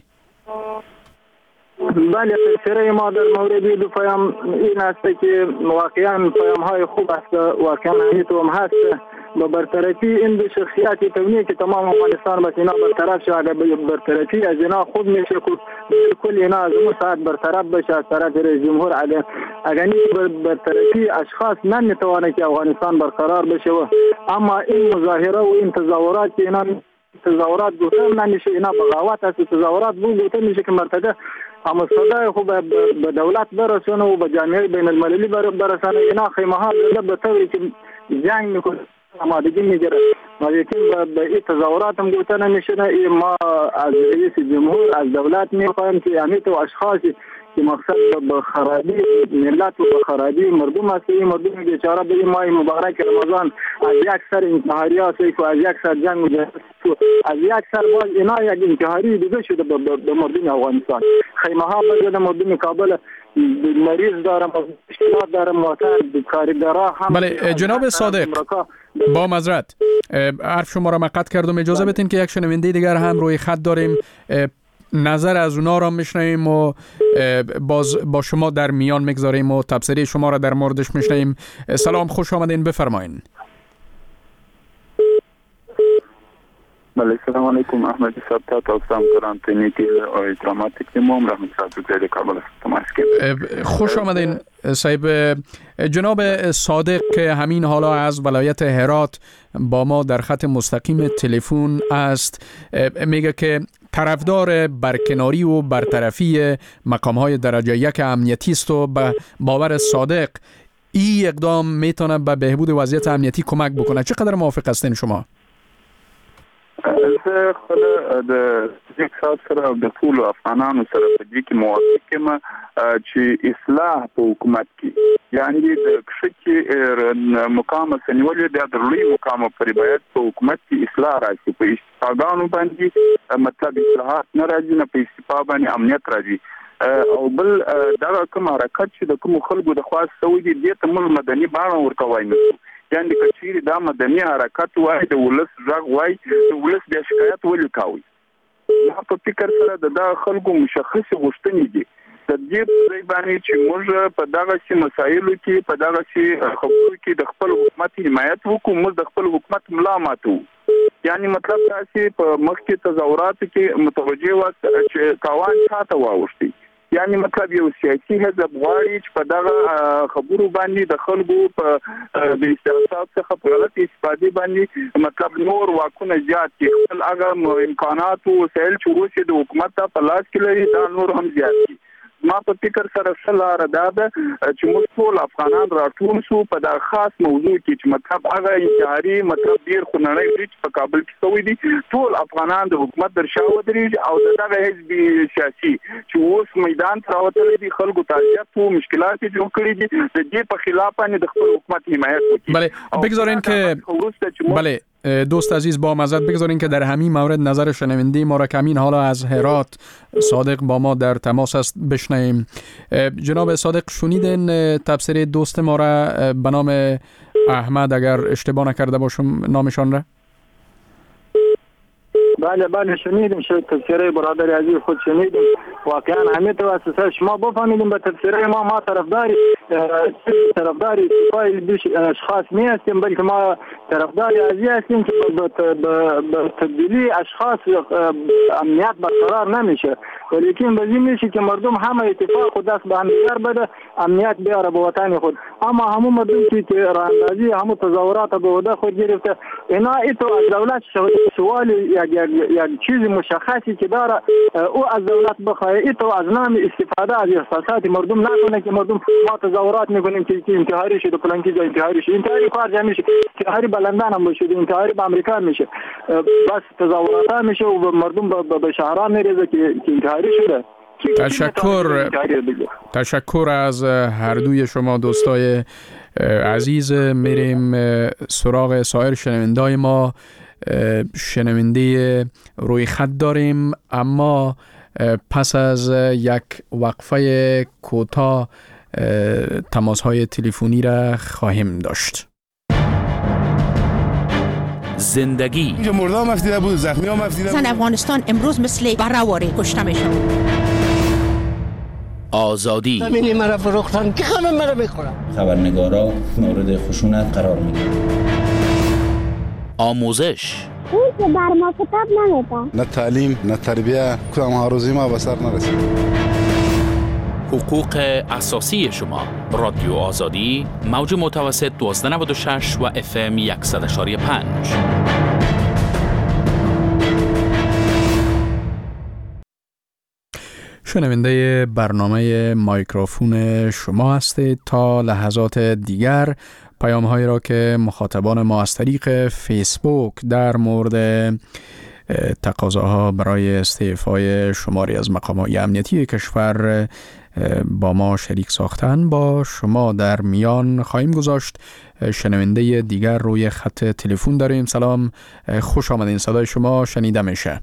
بله، تفسیر ما در مورد 2 پیام این است که واقعاً پیام‌های خوب است، واقعاً هم هست با برطرفی این 2 شخصیت تونی که تمام افغانستان با اینا برطرف شد. اگر برطرفی از اینا خوب میشه که کل اینا از اون ساعت برطرف بشه از طرف رئیس جمهور. اگر این برطرفی اشخاص نمیتونه که افغانستان برقرار بشه اما این مظاهره و این تظاهرات که اینا تظاهرات گفتن نمیشه، اینا بغاوت است. تظاهرات گفته میشه که مرتضی اما صدای خوب به دولت برسونه و به جامعه بین المللی برسونه. اینا خیمه ها به طوری که جنگ میکنه آمادگی میگیره و یکن به این تظاهرات هم گفته نمیشه. ما از رئیس جمهور از دولت میخوایم که امیت و اشخاصی که مقصد به خرابی ملت و به خرابی مردم است، این مردم بیچاره به این ماه مبارک رمضان از یک سر انتحاری هست و از یک سر جنگ مجهز از یک سر باز اینا یک انتحاری دیگه شده به مردم افغانستان. خیمه ها بزده مردم کابل مریض دارم، مشکلات دارم، معتاد کارگرها هم. بله جناب صادق، با معذرت حرف شما را مقطع کردم، اجازه بدین که یک شنونده دیگر هم روی خط داریم، نظر از اونا را میشنویم و باز با شما در میان میگذاریم و تبصره شما را در موردش میشنویم. سلام، خوش آمدین، بفرمایین. بله، سلام علیکم. احمد صاحب تا تاسو کرانتینی کې او دراماتیک نیموم رحمت صاحب د کابل تماس کې. خوش آمدین صاحب. جناب صادق که همین حالا از ولایت هرات با ما در خط مستقیم تلفن است، میگه که طرفدار برکناری و برطرفی مقام‌های درجه 1 امنیتی است و به باور صادق این اقدام میتونه به بهبود وضعیت امنیتی کمک بکنه. چقدر موافق هستین شما؟ زه خپل د اقتصاد سره او د ټول افغانانو سره په دې کې موافق یم چې اصلاح په حکومت کې یعنی د کښتې مقام سنولې د درلوی مقام پرې باید په حکومت کې اصلاح راشي. په استفادهانو باندې مطلب اصلاحات نه راځي، نه په استفاده باندې امنیت راځي. او بل دا کوم حرکت چې د کوم خلکو د خاص سوي دي ته مل مدني باندې ورته وایي، یعنی کچېری دا مدني حرکت وای د ولس ځګ وای د ولس د شکایت ولې کاوي. دا په فکر سره د خلکو مشخص غوښتنې دي د دې ځای باندې چې موږ په دغه سي مسایلو کې په دغه سي خبرو کې د خپل حکومت حمایت وکړو، موږ د خپل حکومت ملا ماتو. یعنی مطلب دا چې په مخکې تظاهرات کې متوجه واسه چې تاوان چاته واوښتي، یعنی مطلب یو سیاسي حزب غواړي چې په دغه خبرو باندې د خلکو په د استحصال څخه په غلط استفاده باندې مطلب نور واکونه زیات کړي، خپل هغه امکانات او وسایل چې وروسته د حکومت په لاس کې لري دا نور هم زیات کړي. ما په فکر سره سره دا ده چې موږ ټول افغانان راټول شو په دا خاص موضوع کې چې مطلب هغه انتحاري مطلب ډیر خنړی دی چې په کابل کې شوی دي. ټول افغانان د حکومت در شا ودرېږي او دغه حزب سیاسي چې اوس میدان ته راوتلی دي، خلکو تعلیق او مشکلات جوړ کړي دي، د دې په خلاف باندې د خپل حکومت حمایت وکړي. بله بگذارین که بله دوست عزیز با معذرت بگذارین که در همین مورد نظر شنونده ما را که همین حالا از هرات صادق با ما در تماس است بشنویم. جناب صادق شنیدین تفسیر دوست ما را به نام احمد، اگر اشتباه نکرده باشم نامشان را؟ بله شنیدیم، تفسیره برادر عزیز خود شنیدیم. واقعا همه تو اساسا شما بفهمیدیم به تفسیره ما طرفداری طرفدار استعفای بیش اشخاص نیستیم، بلکه ما طرفدار ازی هستیم که به تبدیلی اشخاص امنیت برقرار نمیشه، ولیکن بازی میشه که مردم همه اتفاق و دست به هم دیگر بده، امنیت بیاره به وطن خود. اما همون مردم که راندازی همون تظاهرات به عهده خود گرفته، اینا ایتو از دولت سوال یک چیز مشخصی که داره او از دولت بخواه، ایتو از نام استفاده از احساسات مردم نکنه که مردم ما تظاهرات میکنیم که انتحاری شده فلان چیز انتحاری شده، انتحاری خارج میشه، انتحاری بلندان هم بشه، انتحاری به امریکا میشه، بس تظاهرات میشه و مردم به شهرها میریزه که انتحاری شده. تشکر از هر دوی شما دوستای عزیز. میریم سراغ سایر شنوندای ما. شنونده روی خط داریم، اما پس از یک وقفه کوتاه تماس‌های تلفنی را خواهیم داشت. زندگی مردم مفتیده بود، زخمی ها مفتیده بود. زن افغانستان امروز مثل برهواری کشته میشن. آزادی زمینی مرا فروختن که همه مرا میخورن. خبرنگارا مورد خشونت قرار میگیرن. آموزش اون که بر ما کتاب نمیده، نه تعلیم نه تربیه، کدام هاروزی ما به سر نرسید. حقوق اساسی شما. رادیو آزادی، موج متوسط 1296 و FM 100.5. شنونده برنامه مایکروفون شما هستید. تا لحظات دیگر پیام‌هایی را که مخاطبان ما از طریق فیسبوک در مورد تقاضاها برای استعفای شماری از مقام‌های امنیتی کشور با ما شریک ساختن با شما در میان خواهیم گذاشت. شنونده دیگر روی خط تلفن داریم. سلام، خوش آمدین، صدای شما شنیده میشه.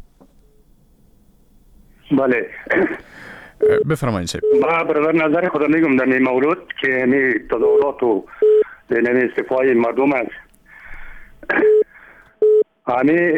بله بفرمایید سید. ما برادر نظر خدا میگم در این مورد که می تظاهرات و استعفای مردم است. همه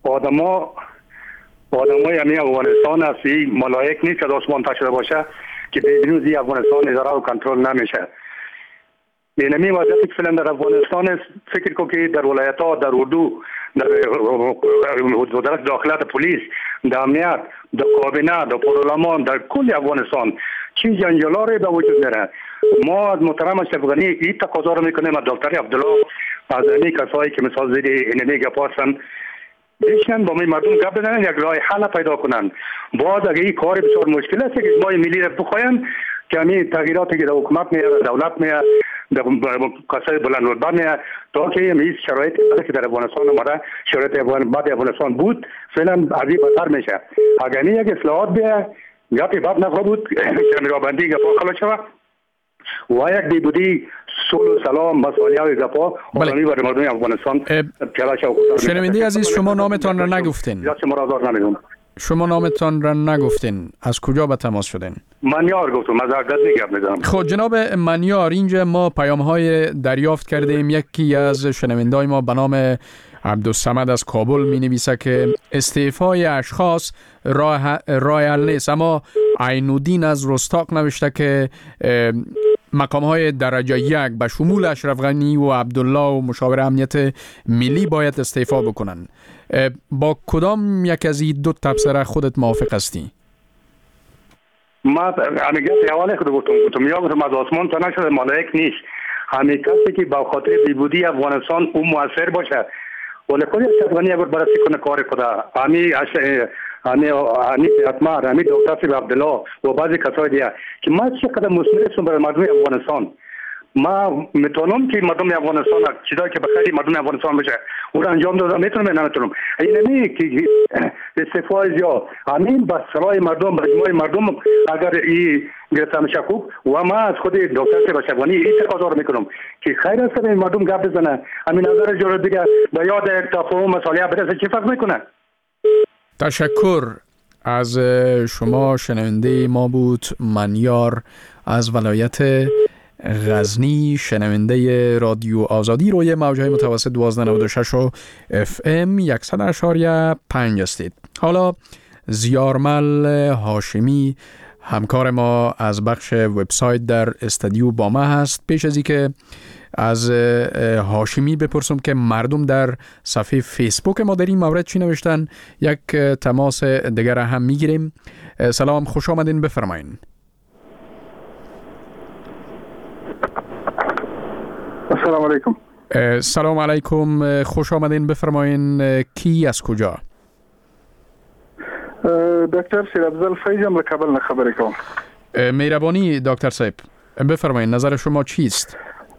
آدمای همه افغانستان است، این ملائک نیست که آسمان تا شده باشه که بدون زی افغانستان اداره و کنترل نمیشه. اینمی وضعیت که فعلا در افغانستان است، فکر کو که در ولایت ها، در اردو، در وزارت داخلات پلیس، در امنیت، در کابینه، در پارلمان، در کل افغانستان چیز جنجالاری به وجود میره. ما از محترم اشرف غنی این تقاضا رو میکنیم از دکتر عبدالله، از همه کسایی که مثال زیر اینمی گپ هستن بشن با مردم گپ بزنن، یک راه حل پیدا کنن. باز اگه این کار بسیار مشکل است که اجماع ملی را بخواین که همین تغییراتی که در حکومت میاد، دولت میاد، در کسای بلند رتبه میاد، تا که این شرایط که در افغانستان اومده، شرایط بعد افغانستان بود، فعلا از این بدتر میشه. اگر یک اصلاحات بیاد، گپی بد نخواهد بود که میرابندی گپا خلاص شود و یک بیبودی صلح و سلام مسائل و گپا آرامی برای مردم افغانستان پیاده شود. شنونده عزیز، شما نامتان را نگفتین. شما نامتان را نگفتین. از کجا به تماس شدین؟ منیار گفتم، از اردبیل گپ میزنم. خب جناب منیار، اینجا ما پیام‌های دریافت کردیم. یکی از شنونده‌های ما به نام عبدالصمد از کابل می نویسه که استعفای اشخاص راه حل نیست، اما عین‌الدین از رستاق نوشته که مقام‌های درجه یک به شمول اشرف غنی و عبدالله و مشاور امنیت ملی باید استعفا بکنن. با کدام یک از این دو تبصره خودت موافق هستی؟ ما همیگه حواله خود گفتم یا گفتم از آسمان تا نشده ملائک نیست. همین کسی که با خاطر بیبودی افغانستان او مؤثر باشه ولی کلی اشرف غنی اگر بررسی کنه کار خدا همی اتمار، همی دکتر عبدالله و بعضی کسای دیگه که ما چقدر مسئول هستیم برای مردم افغانستان. ما میتونم که مردم افغانستان چیزایی که بخیر مردم افغانستان بشه او را انجام دادم، میتونم نمیتونم اینمی که استعفای یا همین با سرای مردم مجموعه مردم اگر این گرفته میشه خوب و ما از خود دکتر بشوانی این تقاضا رو میکنم که خیر است این مردم گپ بزنن، همین نظر جور دیگه به یاد یک تفاهم مسائل برسه چی فرق میکنه. تشکر از شما. شنونده ما بود منیار از ولایت غزنی، شنونده رادیو آزادی روی موجهای متوسط 1296 و FM 100.5 هستید. حالا زیارمل هاشمی همکار ما از بخش وبسایت در استودیو با ما هست. پیش از اینکه از هاشمی بپرسم که مردم در صفحه فیسبوک ما در این مورد چی نوشتن، یک تماس دیگر هم میگیریم. سلام، خوش آمدین، بفرمایین. السلام علیکم. سلام علیکم، خوش آمدین، بفرمایین. کی از کجا؟ دکتر شیرافضل فیضم له کابل نه خبرې کوم. مهربانی دکتر صاحب، بفرمایین نظر شما چیست؟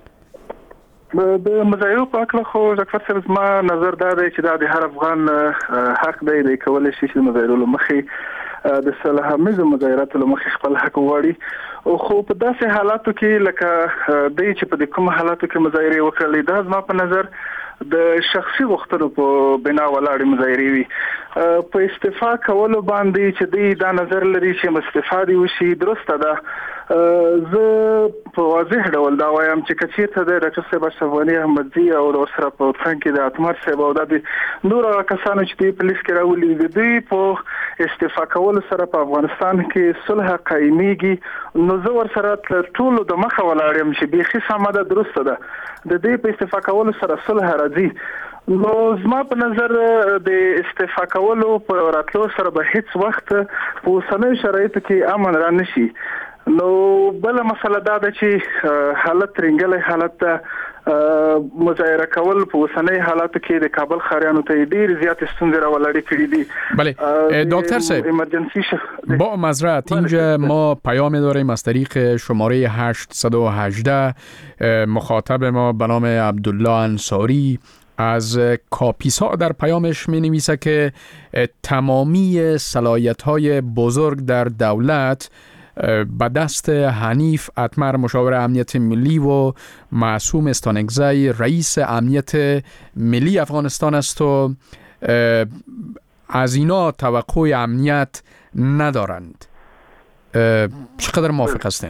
د مظاهرو په اړه خو ډاکټر صاحب ما نظر دا دی چې دا د هر افغان حق دی د کولای شي چې مظاهرو لمخې د صلاحمیزو مظاهراتو لمخې خپل حق وغواړي، خو په داسې حالاتو کې لکه دی چې په کوم حالاتو کې مظاهره وکړلې، دا زما په نظر د شخصي غوښتنو په بنا ولاړې مظاهرې وي. په استعفا کولو باندې چې دی دا نظر لري چې استعفا دی وشي، درسته ده. زه په واضح ډول دا وایم چې کچېرته د ډاکټر صاحب اشرف غني احمدزي او سره په څنګ کې د اتمر صاحب او د نور کسانو چې په پولیس کې راولي د دوی په استعفا کولو سره په افغانستان کې صلح قائميږي، نو زه ورسره ټول د مخه ولاړم چې بيخي سمه ده، درسته ده. د دې په استعفا کولو سره صلح راځي. نو زما په نظر د استعفا کولو په راتلو سره به هیڅ وخت په اوسنیو شرایطو کې امن را نشي. نو بل مسله دا ده چې حالت رنګلې حالت مظاهره کول په اوسنۍ حالاتو کې د کابل خاریانو ته ډیر زیات ستونزې راولړې کړې دي. بله دکتر صاحب، با معذرت اینجا ما پیام داریم از طریق شماره 818. مخاطب ما به نام عبدالله انصاری از کاپیسا در پیامش می نویسه که تمامی صلاحیت‌های بزرگ در دولت به دست حنیف اتمر مشاور امنیت ملی و معصوم استانکزی رئیس امنیت ملی افغانستان است و از اینا توقع امنیت ندارند. چقدر موافق هستین؟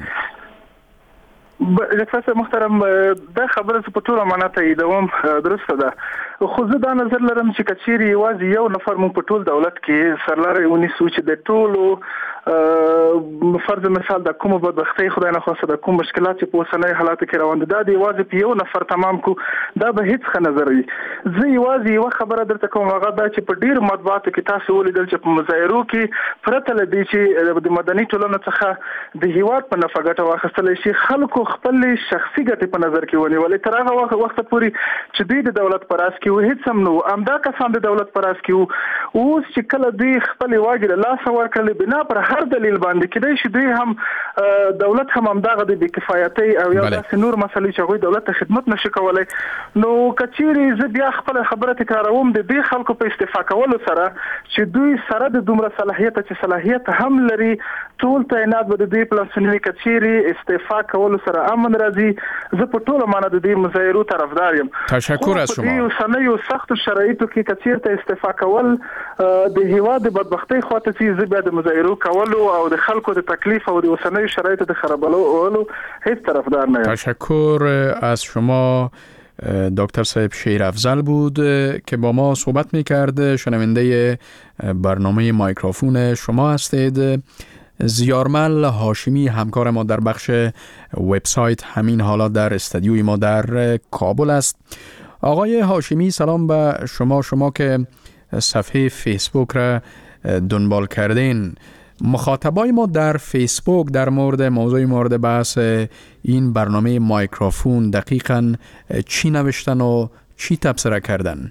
دکتر محترم، دا خبره په ټوله معنا تاییدوم، درسته ده. خو زه دا نظر لرم چې کچېرې یوازې یو نفر مونږ په ټول دولت کې سرلاری ونیسو چې د ټولو فرض مثال د کومه بدبختۍ خدای نه خواسته د کوم مشکلات چې په اوسنۍ حالاتو کې روان دي دا د یوازې په یو نفر تمام کو، دا به هیڅ ښه نظر وي. زه یوازې یو خبره درته کوم، هغه دا چې په ډیر مطبوعاتو کې تاسو ولیدل چې په مظاهرو کې پرته له دې چې د مدني ټولنې څخه د هیواد په نفع ګټه واخیستل شي، خلکو خپل شخصي ګټې په نظر کې ونیولې. تر هغه وخت پورې چې دوی د دولت پر اس کې هیڅ هم نو امدا کسان د دولت پر اس کې اوس چې کله دوی خپل واجب لاس ورکړل بنا پر هر دلیل باندې کېدای شي دوی هم دولت هم همدغه د بکفایتۍ او یا داسې نور مسلې چې هغوی دولت ته خدمت نشي کولی. نو کچېرې زه بیا خپل خبره تکراروم د دې خلکو په استعفا کولو سره چې دوی سره د دومره صلاحیت چې صلاحیت هم لري ټول تعینات به د دوی په لاسونی کچېرې استعفا کولو سره امن راځي. زه په ټوله معنا د دې مظاهرو طرفدار یم. تشکر از شما. په اوسنیو سختو شرایطو کې کچېرته استعفا کول د هیواد د بدبختۍ خواته چې زه بیا د مظاهرو کولو او د خلکو د تکلیف او د اوسنیو شرایطو د خرابولو هیڅ طرفدار نه یم. تشکر از شما. دکتر صاحب شیرافضل بود که با ما صحبت می‌کرد. شنونده برنامه مایکروفون شما هستید. زیارمل هاشمی همکار ما در بخش وبسایت همین حالا در استودیوی ما در کابل است. آقای هاشمی سلام به شما که صفحه فیسبوک را دنبال کردین. مخاطبای ما در فیسبوک در موضوع مورد بحث این برنامه مایکروفون دقیقاً چی نوشتن و چی تبصره کردن؟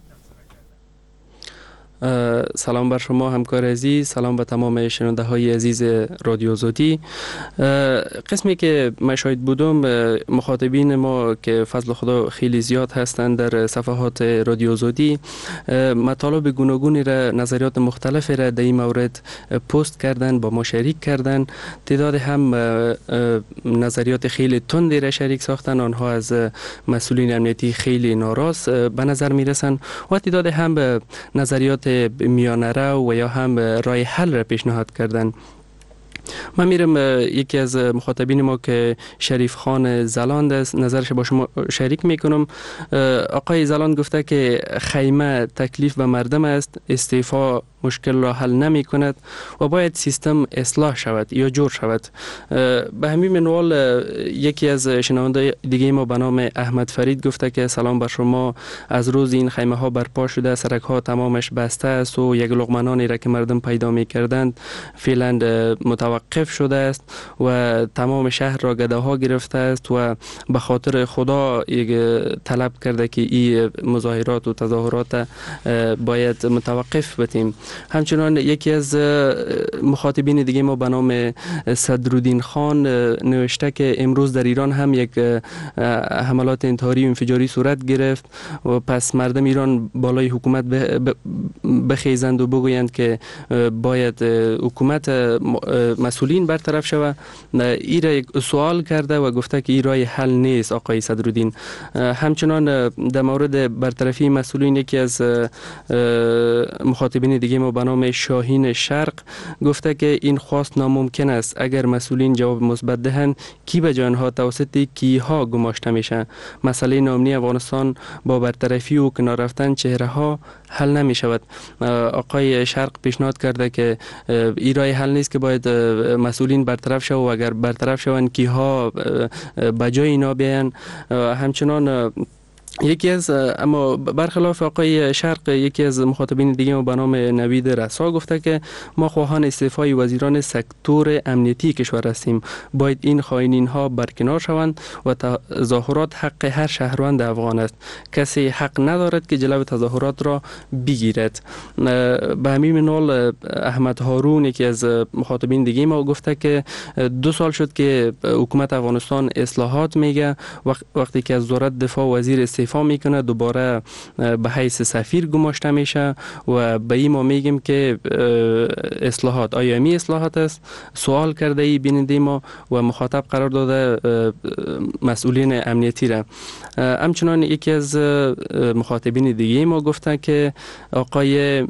سلام بر شما همکار عزیز، سلام به تمام شنونده های عزیز رادیو آزادی. قسمی که من شاهد بودم مخاطبین ما که فضل خدا خیلی زیاد هستند در صفحات رادیو آزادی مطالب گوناگونی را، نظریات مختلفی را در این مورد پست کردن، با ما شریک کردن. تعداد هم نظریات خیلی تندی را شریک ساختن، آنها از مسئولین امنیتی خیلی ناراض به نظر می رسند و تعداد هم نظریات میانه رو و یا هم راه حل را پیشنهاد کردن. من میرم یکی از مخاطبین ما که شریف خان زلاند است نظرش با شما شریک میکنم. آقای زلاند گفته که خیمه تکلیف به مردم است، استعفا مشکل را حل نمی کند و باید سیستم اصلاح شود یا جور شود. به همین منوال یکی از شنونده دیگه ما به نام احمد فرید گفته که سلام بر شما، از روز این خیمه ها برپا شده سرک ها تمامش بسته است و یک لقمه نانی را که مردم پیدا می کردند فعلا متوقف شده است و تمام شهر را گده ها گرفته است و به خاطر خدا طلب کرده که این مظاهرات و تظاهرات باید متوقف بتیم. همچنان یکی از مخاطبین دیگه ما به نام صدرالدین خان نوشته که امروز در ایران هم یک حملات انتحاری و انفجاری صورت گرفت و پس مردم ایران بالای حکومت بخیزند و بگویند که باید حکومت مسئولین برطرف شود. این را سوال کرده و گفته که این راه حل نیست آقای صدرالدین. همچنان در مورد برطرفی مسئولین یکی از مخاطبین دیگه ما به نام شاهین شرق گفته که این خواست ناممکن است. اگر مسئولین جواب مثبت دهند کی به جای آنها توسط کیها گماشته میشه؟ مسئله ناامنی افغانستان با برطرفی و کنار رفتن چهره ها حل نمی شود. آقای شرق پیشنهاد کرده که این راه حل نیست که باید مسئولین برطرف شوند و اگر برطرف شوند کیها به جای اینا بیاین. همچنان یکی از اما برخلاف آقای شرق یکی از مخاطبین دیگه ما به نام نوید رسا گفته که ما خواهان استعفای وزیران سکتور امنیتی کشور هستیم. باید این خائنین ها برکنار شوند و تظاهرات حق هر شهروند افغان است. کسی حق ندارد که جلوی تظاهرات را بگیرد. به همین منوال احمد هارون یکی از مخاطبین دیگه ما گفته که 2 سال شد که حکومت افغانستان اصلاحات میگه، وقتی که از وزارت دفاع وزیر استعفا میکنه دوباره به حیث سفیر گماشته میشه و به این ما میگیم که اصلاحات آیا می اصلاحات است؟ سوال کرده ای بیننده ما و مخاطب قرار داده مسئولین امنیتی را. همچنان یکی از مخاطبین دیگه ما گفته که آقای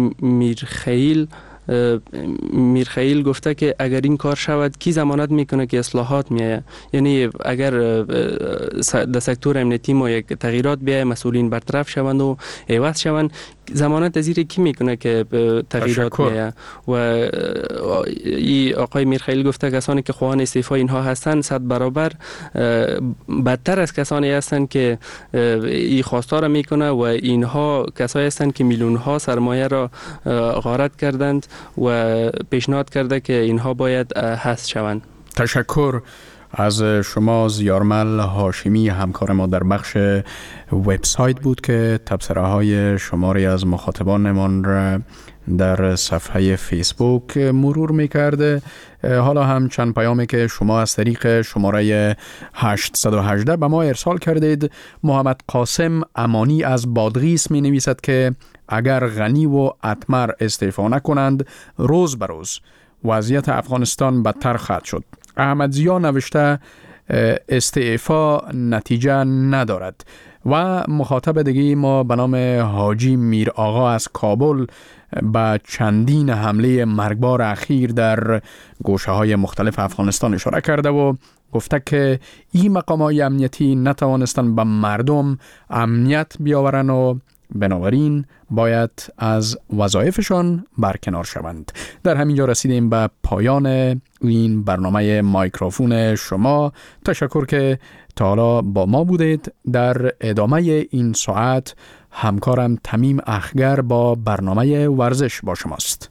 میرخیل گفته که اگر این کار شود کی ضمانت میکنه که اصلاحات میایه؟ یعنی اگر در سکتور امنیتی ما یک تغییرات بیایه مسئولین برطرف شوند و عوض شوند، ضمانت از کی میکنه که تغییرات میایه؟ و این آقای میرخیل گفته کسانی که خواهان استعفا اینها هستند 100 برابر بدتر از کسانی هستند که این خواستا را میکنه و اینها کسایی هستند که میلیون ها سرمایه را غارت کردند و پیشنهاد کرده که اینها باید حذف شوند. تشکر از شما زیارمل هاشمی، همکار ما در بخش وبسایت بود که تبصره های شماری از مخاطبانمان را در صفحه فیسبوک مرور میکرده. حالا هم چند پیامی که شما از طریق شماره 818 به ما ارسال کردید. محمد قاسم امانی از بادغیس می نویسد که اگر غنی و اتمر استعفا نکنند روز به روز وضعیت افغانستان بدتر خواهد شد. احمد زیا نوشته استعفا نتیجه ندارد. و مخاطب دیگه ما به نام حاجی میر آقا از کابل با چندین حمله مرگبار اخیر در گوشه های مختلف افغانستان اشاره کرده و گفته که این مقامات امنیتی نتوانستن به مردم امنیت بیاورن و بنابراین باید از وظایفشان برکنار شوند. در همینجا رسیدیم به پایان این برنامه مایکروفون شما. تشکر که تا حالا با ما بودید. در ادامه این ساعت همکارم تمیم اخگر با برنامه ورزش با شماست.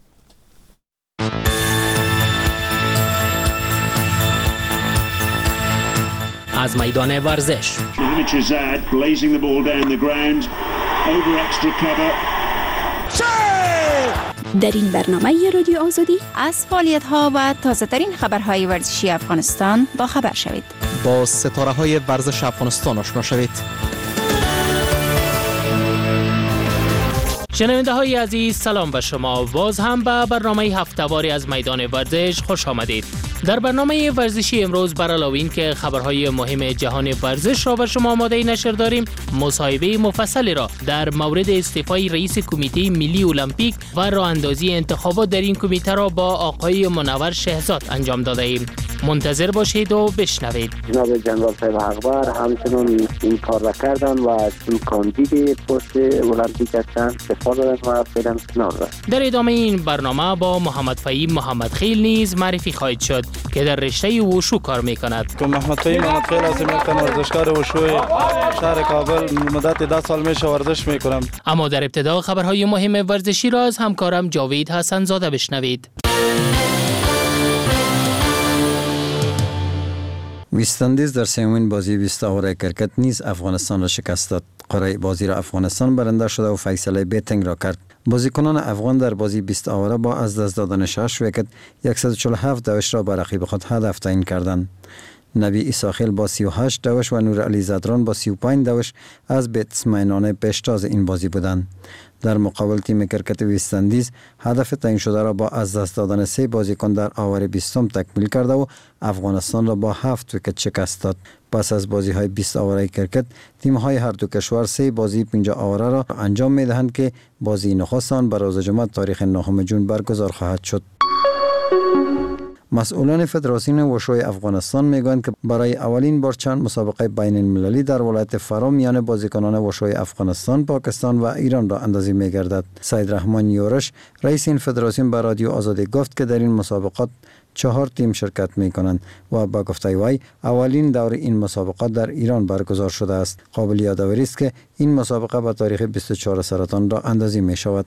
از میدان ورزش در این برنامه رادیو آزادی از فعالیت‌ها و تازه‌ترین خبرهای ورزشی افغانستان با خبر شوید. با ستاره‌های ورزش افغانستان آشنا شوید. شنونده های عزیز سلام به شما. باز هم به برنامه هفته‌واری از میدان ورزش خوش آمدید. در برنامه ورزشی امروز بر علاوه این که خبرهای مهم جهان ورزش را بر شما آماده نشر داریم، مصاحبه مفصلی را در مورد استعفای رئیس کمیته ملی المپیک و راه اندازی انتخابات در این کمیته را با آقای منور شهزاد انجام داده ایم. منتظر باشید و بشنوید. جناب جنرال صاحب اخبار همچنان این کار را کردن و چون کاندید پست المپیک هستند استعفا دادن و فعلا کنار رفت. در ادامه این برنامه با محمد فهیم محمد خیل نیز معرفی خواهید شد که در رشته وشو کار میکند. محمد فهیم محمد خیل هستم، یک ورزشکار وشو شهر کابل، مدت 10 سال میشه ورزش میکنم. اما در ابتدا خبرهای مهم ورزشی را از همکارم جاوید حسن زاده بشنوید. ویستندیز در سومین بازی 20 آوره کرکت نیز افغانستان را شکست داد. قرعه بازی را افغانستان برنده شده و فیصله بیتنگ را کرد. بازیکنان افغان در بازی 20 آوره با از دست دادن 6 ویکت 147 دوش را بر رقیب خود هدف تعیین کردند. نبی ایساخیل با 38 دوش و نور علی زدران با 35 دوش از بتسمنانه پیشتاز این بازی بودند. در مقابل تیم کرکت ویستندیز هدف تعیین شده را با از دست دادن 3 بازیکن در آور 20 تکمیل کرده و افغانستان را با 7 ویکت شکست داد. پس از بازی های 20 آوره کرکت تیم های هر دو کشور 3 بازی 5 آوره را انجام می دهند که بازی نخست آن بر روز جمعه تاریخ 9 جون برگزار خواهد شد. مسئولان فدراسیون وشوی افغانستان میگویند که برای اولین بار چند مسابقه بین المللی در ولایت فرا میان بازیکنان وشوی افغانستان، پاکستان و ایران را اندازی میگردد. سید رحمان یورش رئیس این فدراسیون به رادیو آزادی گفت که در این مسابقات 4 تیم شرکت میکنند و با گفته وی اولین دور این مسابقات در ایران برگزار شده است. قابل یادآوری است که این مسابقه به تاریخ 24 سرطان را اندازی می شود.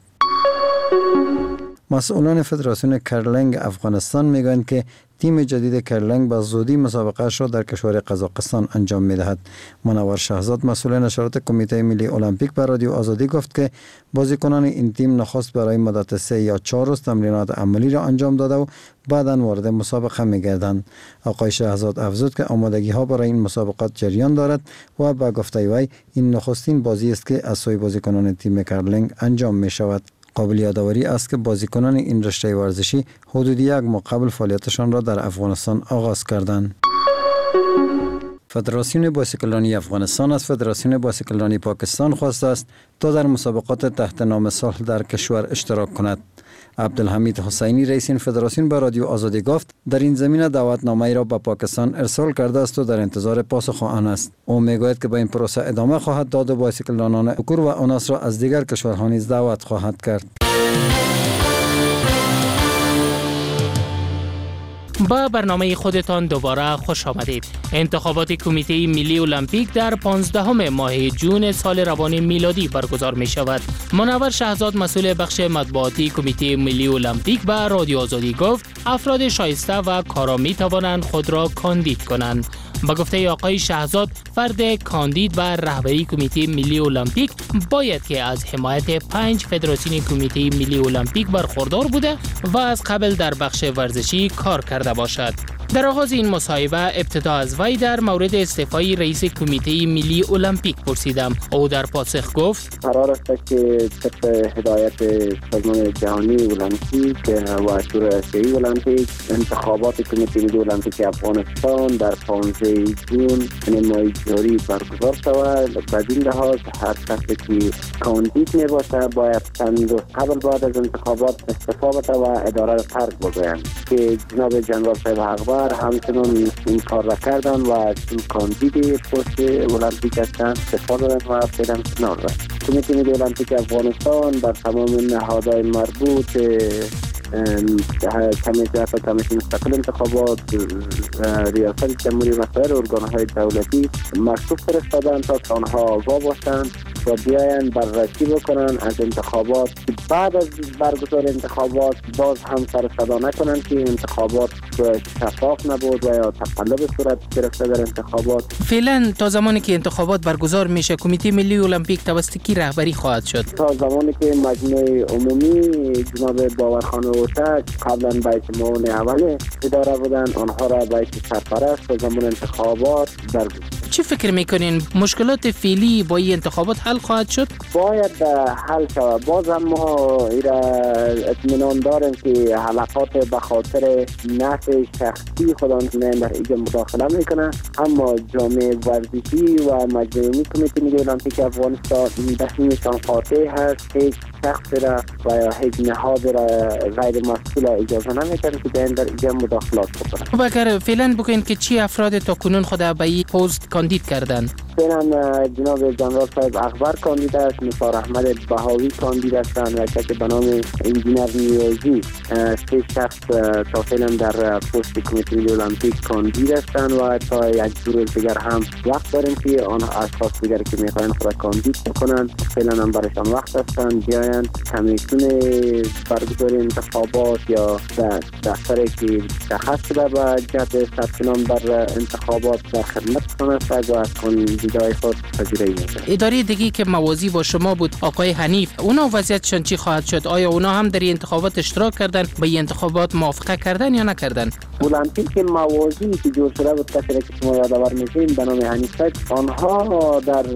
مسئولان فدراسیون کرلینگ افغانستان میگویند که تیم جدید کرلینگ با زودی مسابقه‌اش را در کشور قزاقستان انجام می‌دهد. منور شهزاد مسئول نشرات کمیته ملی المپیک به رادیو آزادی گفت که بازیکنان این تیم نخست برای مدت 3 یا 4 روز تمرینات عملی را انجام داده و بعداً وارد مسابقه می‌گردند. آقای شهزاد افزود که آمادگی‌ها برای این مسابقات جریان دارد و با گفته وی این نخستین بازی است که از سوی بازیکنان تیم کرلینگ انجام می‌شود. قابل یادآوری است که بازیکنان این رشته ورزشی حدود 1 ماه قبل فعالیتشان را در افغانستان آغاز کردند. فدراسیون بایسکلرانی افغانستان از فدراسیون بایسکلرانی پاکستان خواسته است تا در مسابقات تحت نام صلح در کشور اشتراک کند. عبدالحمید حسینی رئیس این فدراسیون به رادیو آزادی گفت در این زمینه دعوتنامه را به پاکستان ارسال کرده است و در انتظار پاسخ آن است. او میگوید که به این پروسه ادامه خواهد داد و بایسکلرانان اکور و آناس را از دیگر کشورها نیز دعوت خواهد کرد. با برنامه خودتان دوباره خوش آمدید. انتخابات کمیته ملی المپیک در 15 ماه جون سال روان میلادی برگزار می شود. منور شهزاد مسئول بخش مطبوعاتی کمیته ملی المپیک به رادیو آزادی گفت افراد شایسته و کارا می توانند خود را کاندید کنند. با گفته آقای شهزاد فرد کاندید و رهبری کمیته ملی المپیک باید که از حمایت 5 فدراسیون کمیته ملی المپیک برخوردار بوده و از قبل در بخش ورزشی کار کرده باشد. در آغاز این مصاحبه ابتدا از وی در مورد استعفای رئیس کمیته ملی المپیک پرسیدم. او در پاسخ گفت قرار است که طبق هدایت سازمان جهانی المپیک و شورای آسیایی المپیک انتخابات کمیته ملی المپیک افغانستان در 15 جون ماه جاری برگزار شود. بدین لحاظ هر کسی که کاندید می باشه باید چند روز قبل بعد از انتخابات استعفا بده و اداره را ترک بگویند که جناب جنرال صاحب اخبار همچنان این کار را کردن و چون کاندید پست المپیک هستند استعفا دادن و فعلا کنار رفت. کمیته ملی المپیک افغانستان بر تمام نهادهای مربوط کمیته مستقل انتخابات، ریاست جمهوری و سایر ارگان‌های دولتی مکتوب فرستادند تا آنها آگاه باشند و بیاین بررسی بکنن از انتخابات که بعد از برگزار انتخابات باز هم سر صدا نکنن که انتخابات شفاف نبود و یا تقلب صورت گرفته در انتخابات. فعلا تا زمانی که انتخابات برگزار میشه کمیته ملی المپیک توسط کی رهبری خواهد شد؟ تا زمانی که مجمع عمومی جناب باورخان اوشک قبلا بیت معاون اول اداره بودن آنها را بیت سرپرست تا زمان انتخابات برگزار. چی فکر میکنین مشکلات فعلی با این انتخابات حل خواهد شد؟ باید حل شود. باز ما اطمینان داریم که حلقات به خاطر نفع شخصی خودان در اینجا مداخله میکنه، اما جامعه ورزشی و مجموعی کمیته ملی المپیک افغانستان تصمیمشان قاطع هست. هیچ شخص را و یا هیچ نهاد را غیر مسئول اجازه نمیکنه که در اینجا مداخلات بکنه. اگر فعلا بگوین که چی افراد تا کنون خود به این پست کاندید کردن؟ فعلا جناب جنرال صاحب اخبر کاندید است، نثار احمد بهاوی کاندید هستند و کسی به نام انجینر نیازی. 3 شخص تا فعلا در پست کمیته ملی المپیک کاندید هستند و تا یک روز دیگر هم وقت داریم که آن اشخاص دیگر که میخواین خود کاندید بکنن فعلا هم برایشان وقت هستند بیاین کمیسیون برگزاری انتخابات یا دفتری که مشخص شده به جهت ثبت نام در انتخابات در خدمتشان است و از کاندیدای خود پذیرایی میکنند. اداره دیگه که موازی با شما بود آقای حنیف، اونا وضعیتشان چی خواهد شد؟ آیا اونا هم در این انتخابات اشتراک کردن، به این انتخابات موافقت کردن یا نکردن؟ المپیک موازی که جور شده بود کسی که شما یادآور میشین به نام حنیف، آنها در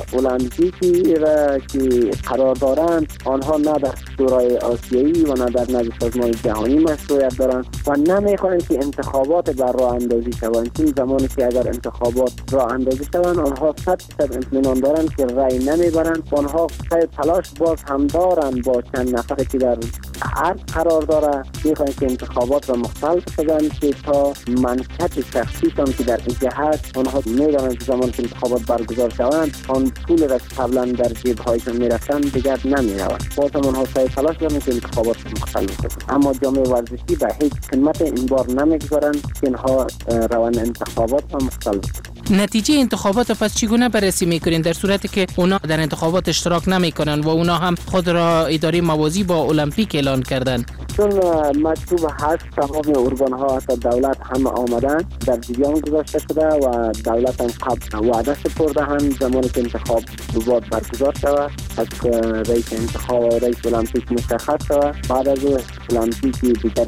المپیکی را که قرار دارند آنها نه در شورای آسیایی و نه در نزد سازمان جهانی مشروعیت دارند و نمیخواهند که انتخابات بر راه اندازی شوند. چون زمانی که اگر انتخابات راه اندازی شوند آنها 100% اطمینان دارند که رأی نمیبرند. آنها تلاش باز هم دارند با چند نفری که در عرض قرار داره میخواهند که انتخابات را مختل کنند که تا منشأ شخصیشان که در این هست آنها میدانند که زمانی که انتخابات برگزار شوند آن پول را که در جیب‌هایشان میرفتند دیگر نمیروند. باز هم آنها تلاش دارند که انتخابات مختل کنند، اما جامعه ورزشی به هیچ قیمت این بار نمیگذارند که اینها روند انتخابات را مختل کنند. نتیجه انتخابات پس چگونه بررسی میکنین در صورتی که اونا در انتخابات اشتراک نمیکنن و اونا هم خود را اداره موازی با المپیک اعلان کردن؟ چون مکتوب هست تمام ارگان ها تا دولت هم آمدن در جریان گذاشته شده و دولت هم قبل وعده سپرده هم زمانی که انتخاب باید برگزار شود از رئیس انتخاب رئیس المپیک مشخص شود. بعد از المپیکی دیگر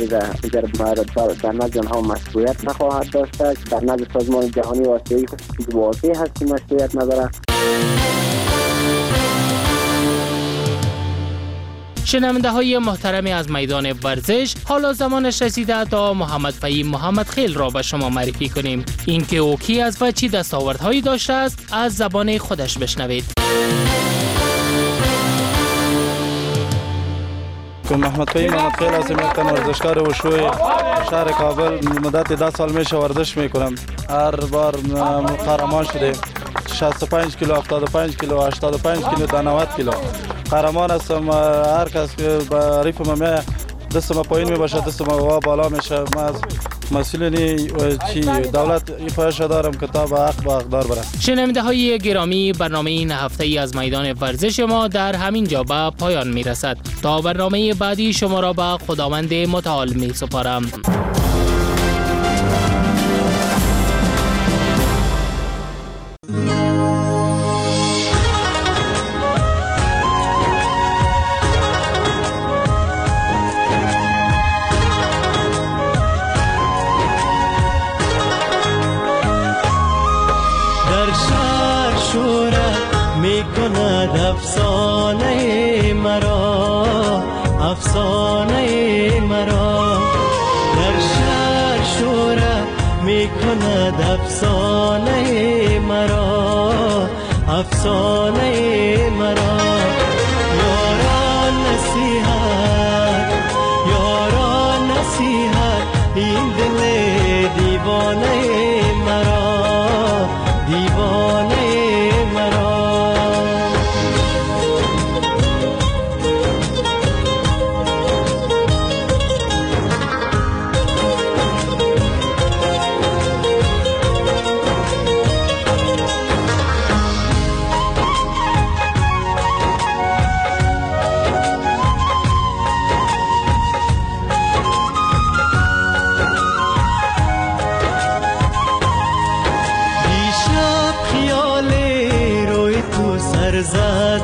در نزد آنها مشروعیت نخواهد داشته. در نزد سازمان جهانی و آسیایی خود واضح هست که مشروعیت نداره. شنونده های محترمی از میدان ورزش، حالا زمانش رسیده تا محمد فهیم محمد خیل را به شما معرفی کنیم. اینکه او کی است و چی دستاوردهایی داشته است از زبان خودش بشنوید. محمد فهیم محمد خیل هستم، یک تن ورزشکار وشوی شهر کابل. مدت 10 سال میشه ورزش میکنم. هر بار قهرمان شده 65 کیلو، 75 کیلو، 85 کیلو تا 90 کیلو قهرمان هستم. هر کس که با ریف ما دست ما پایین می باشه دست ما بالا میشه. ما از مسئولین دولت این خواهش دارم که تا به حق با حقدار برن. شنونده های گرامی، برنامه این هفته ای از میدان ورزش ما در همین جا به پایان می رسد. تا برنامه بعدی شما را به خداوند متعال می سپارم. افسانه مرا، افسانه مرا در شهر شوره می کند. افسانه مرا، افسانه مرا. یاران نصیحت، یاران نصیحت، این دل دیوانه مرا، دیوانه مرا. سرزد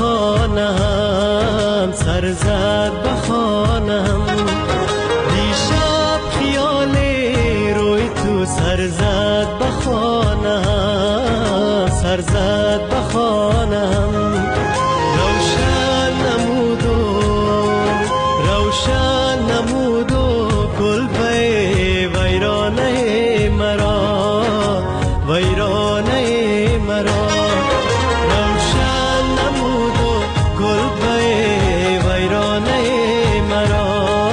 بخانم، سرزد بخانم. دیشب خیال روی تو سرزد بخانم، سرزد بخوانم روشن نمود و گل به ویرانه مرا روشن نمود و گل به ویرانه مرا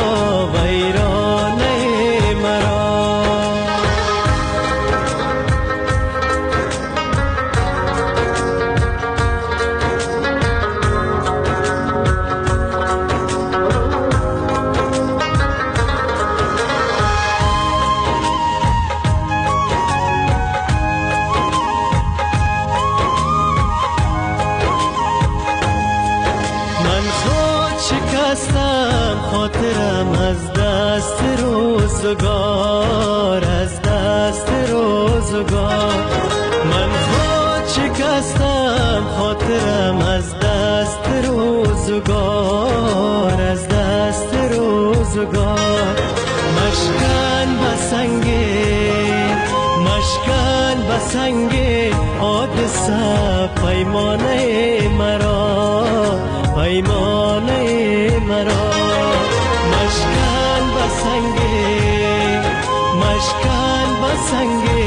خاطرم از دست روزگار من خود شکستم خاطرم از دست روزگار مشکن بسنگ حادثه پیمانه مرا مشکن بسنگ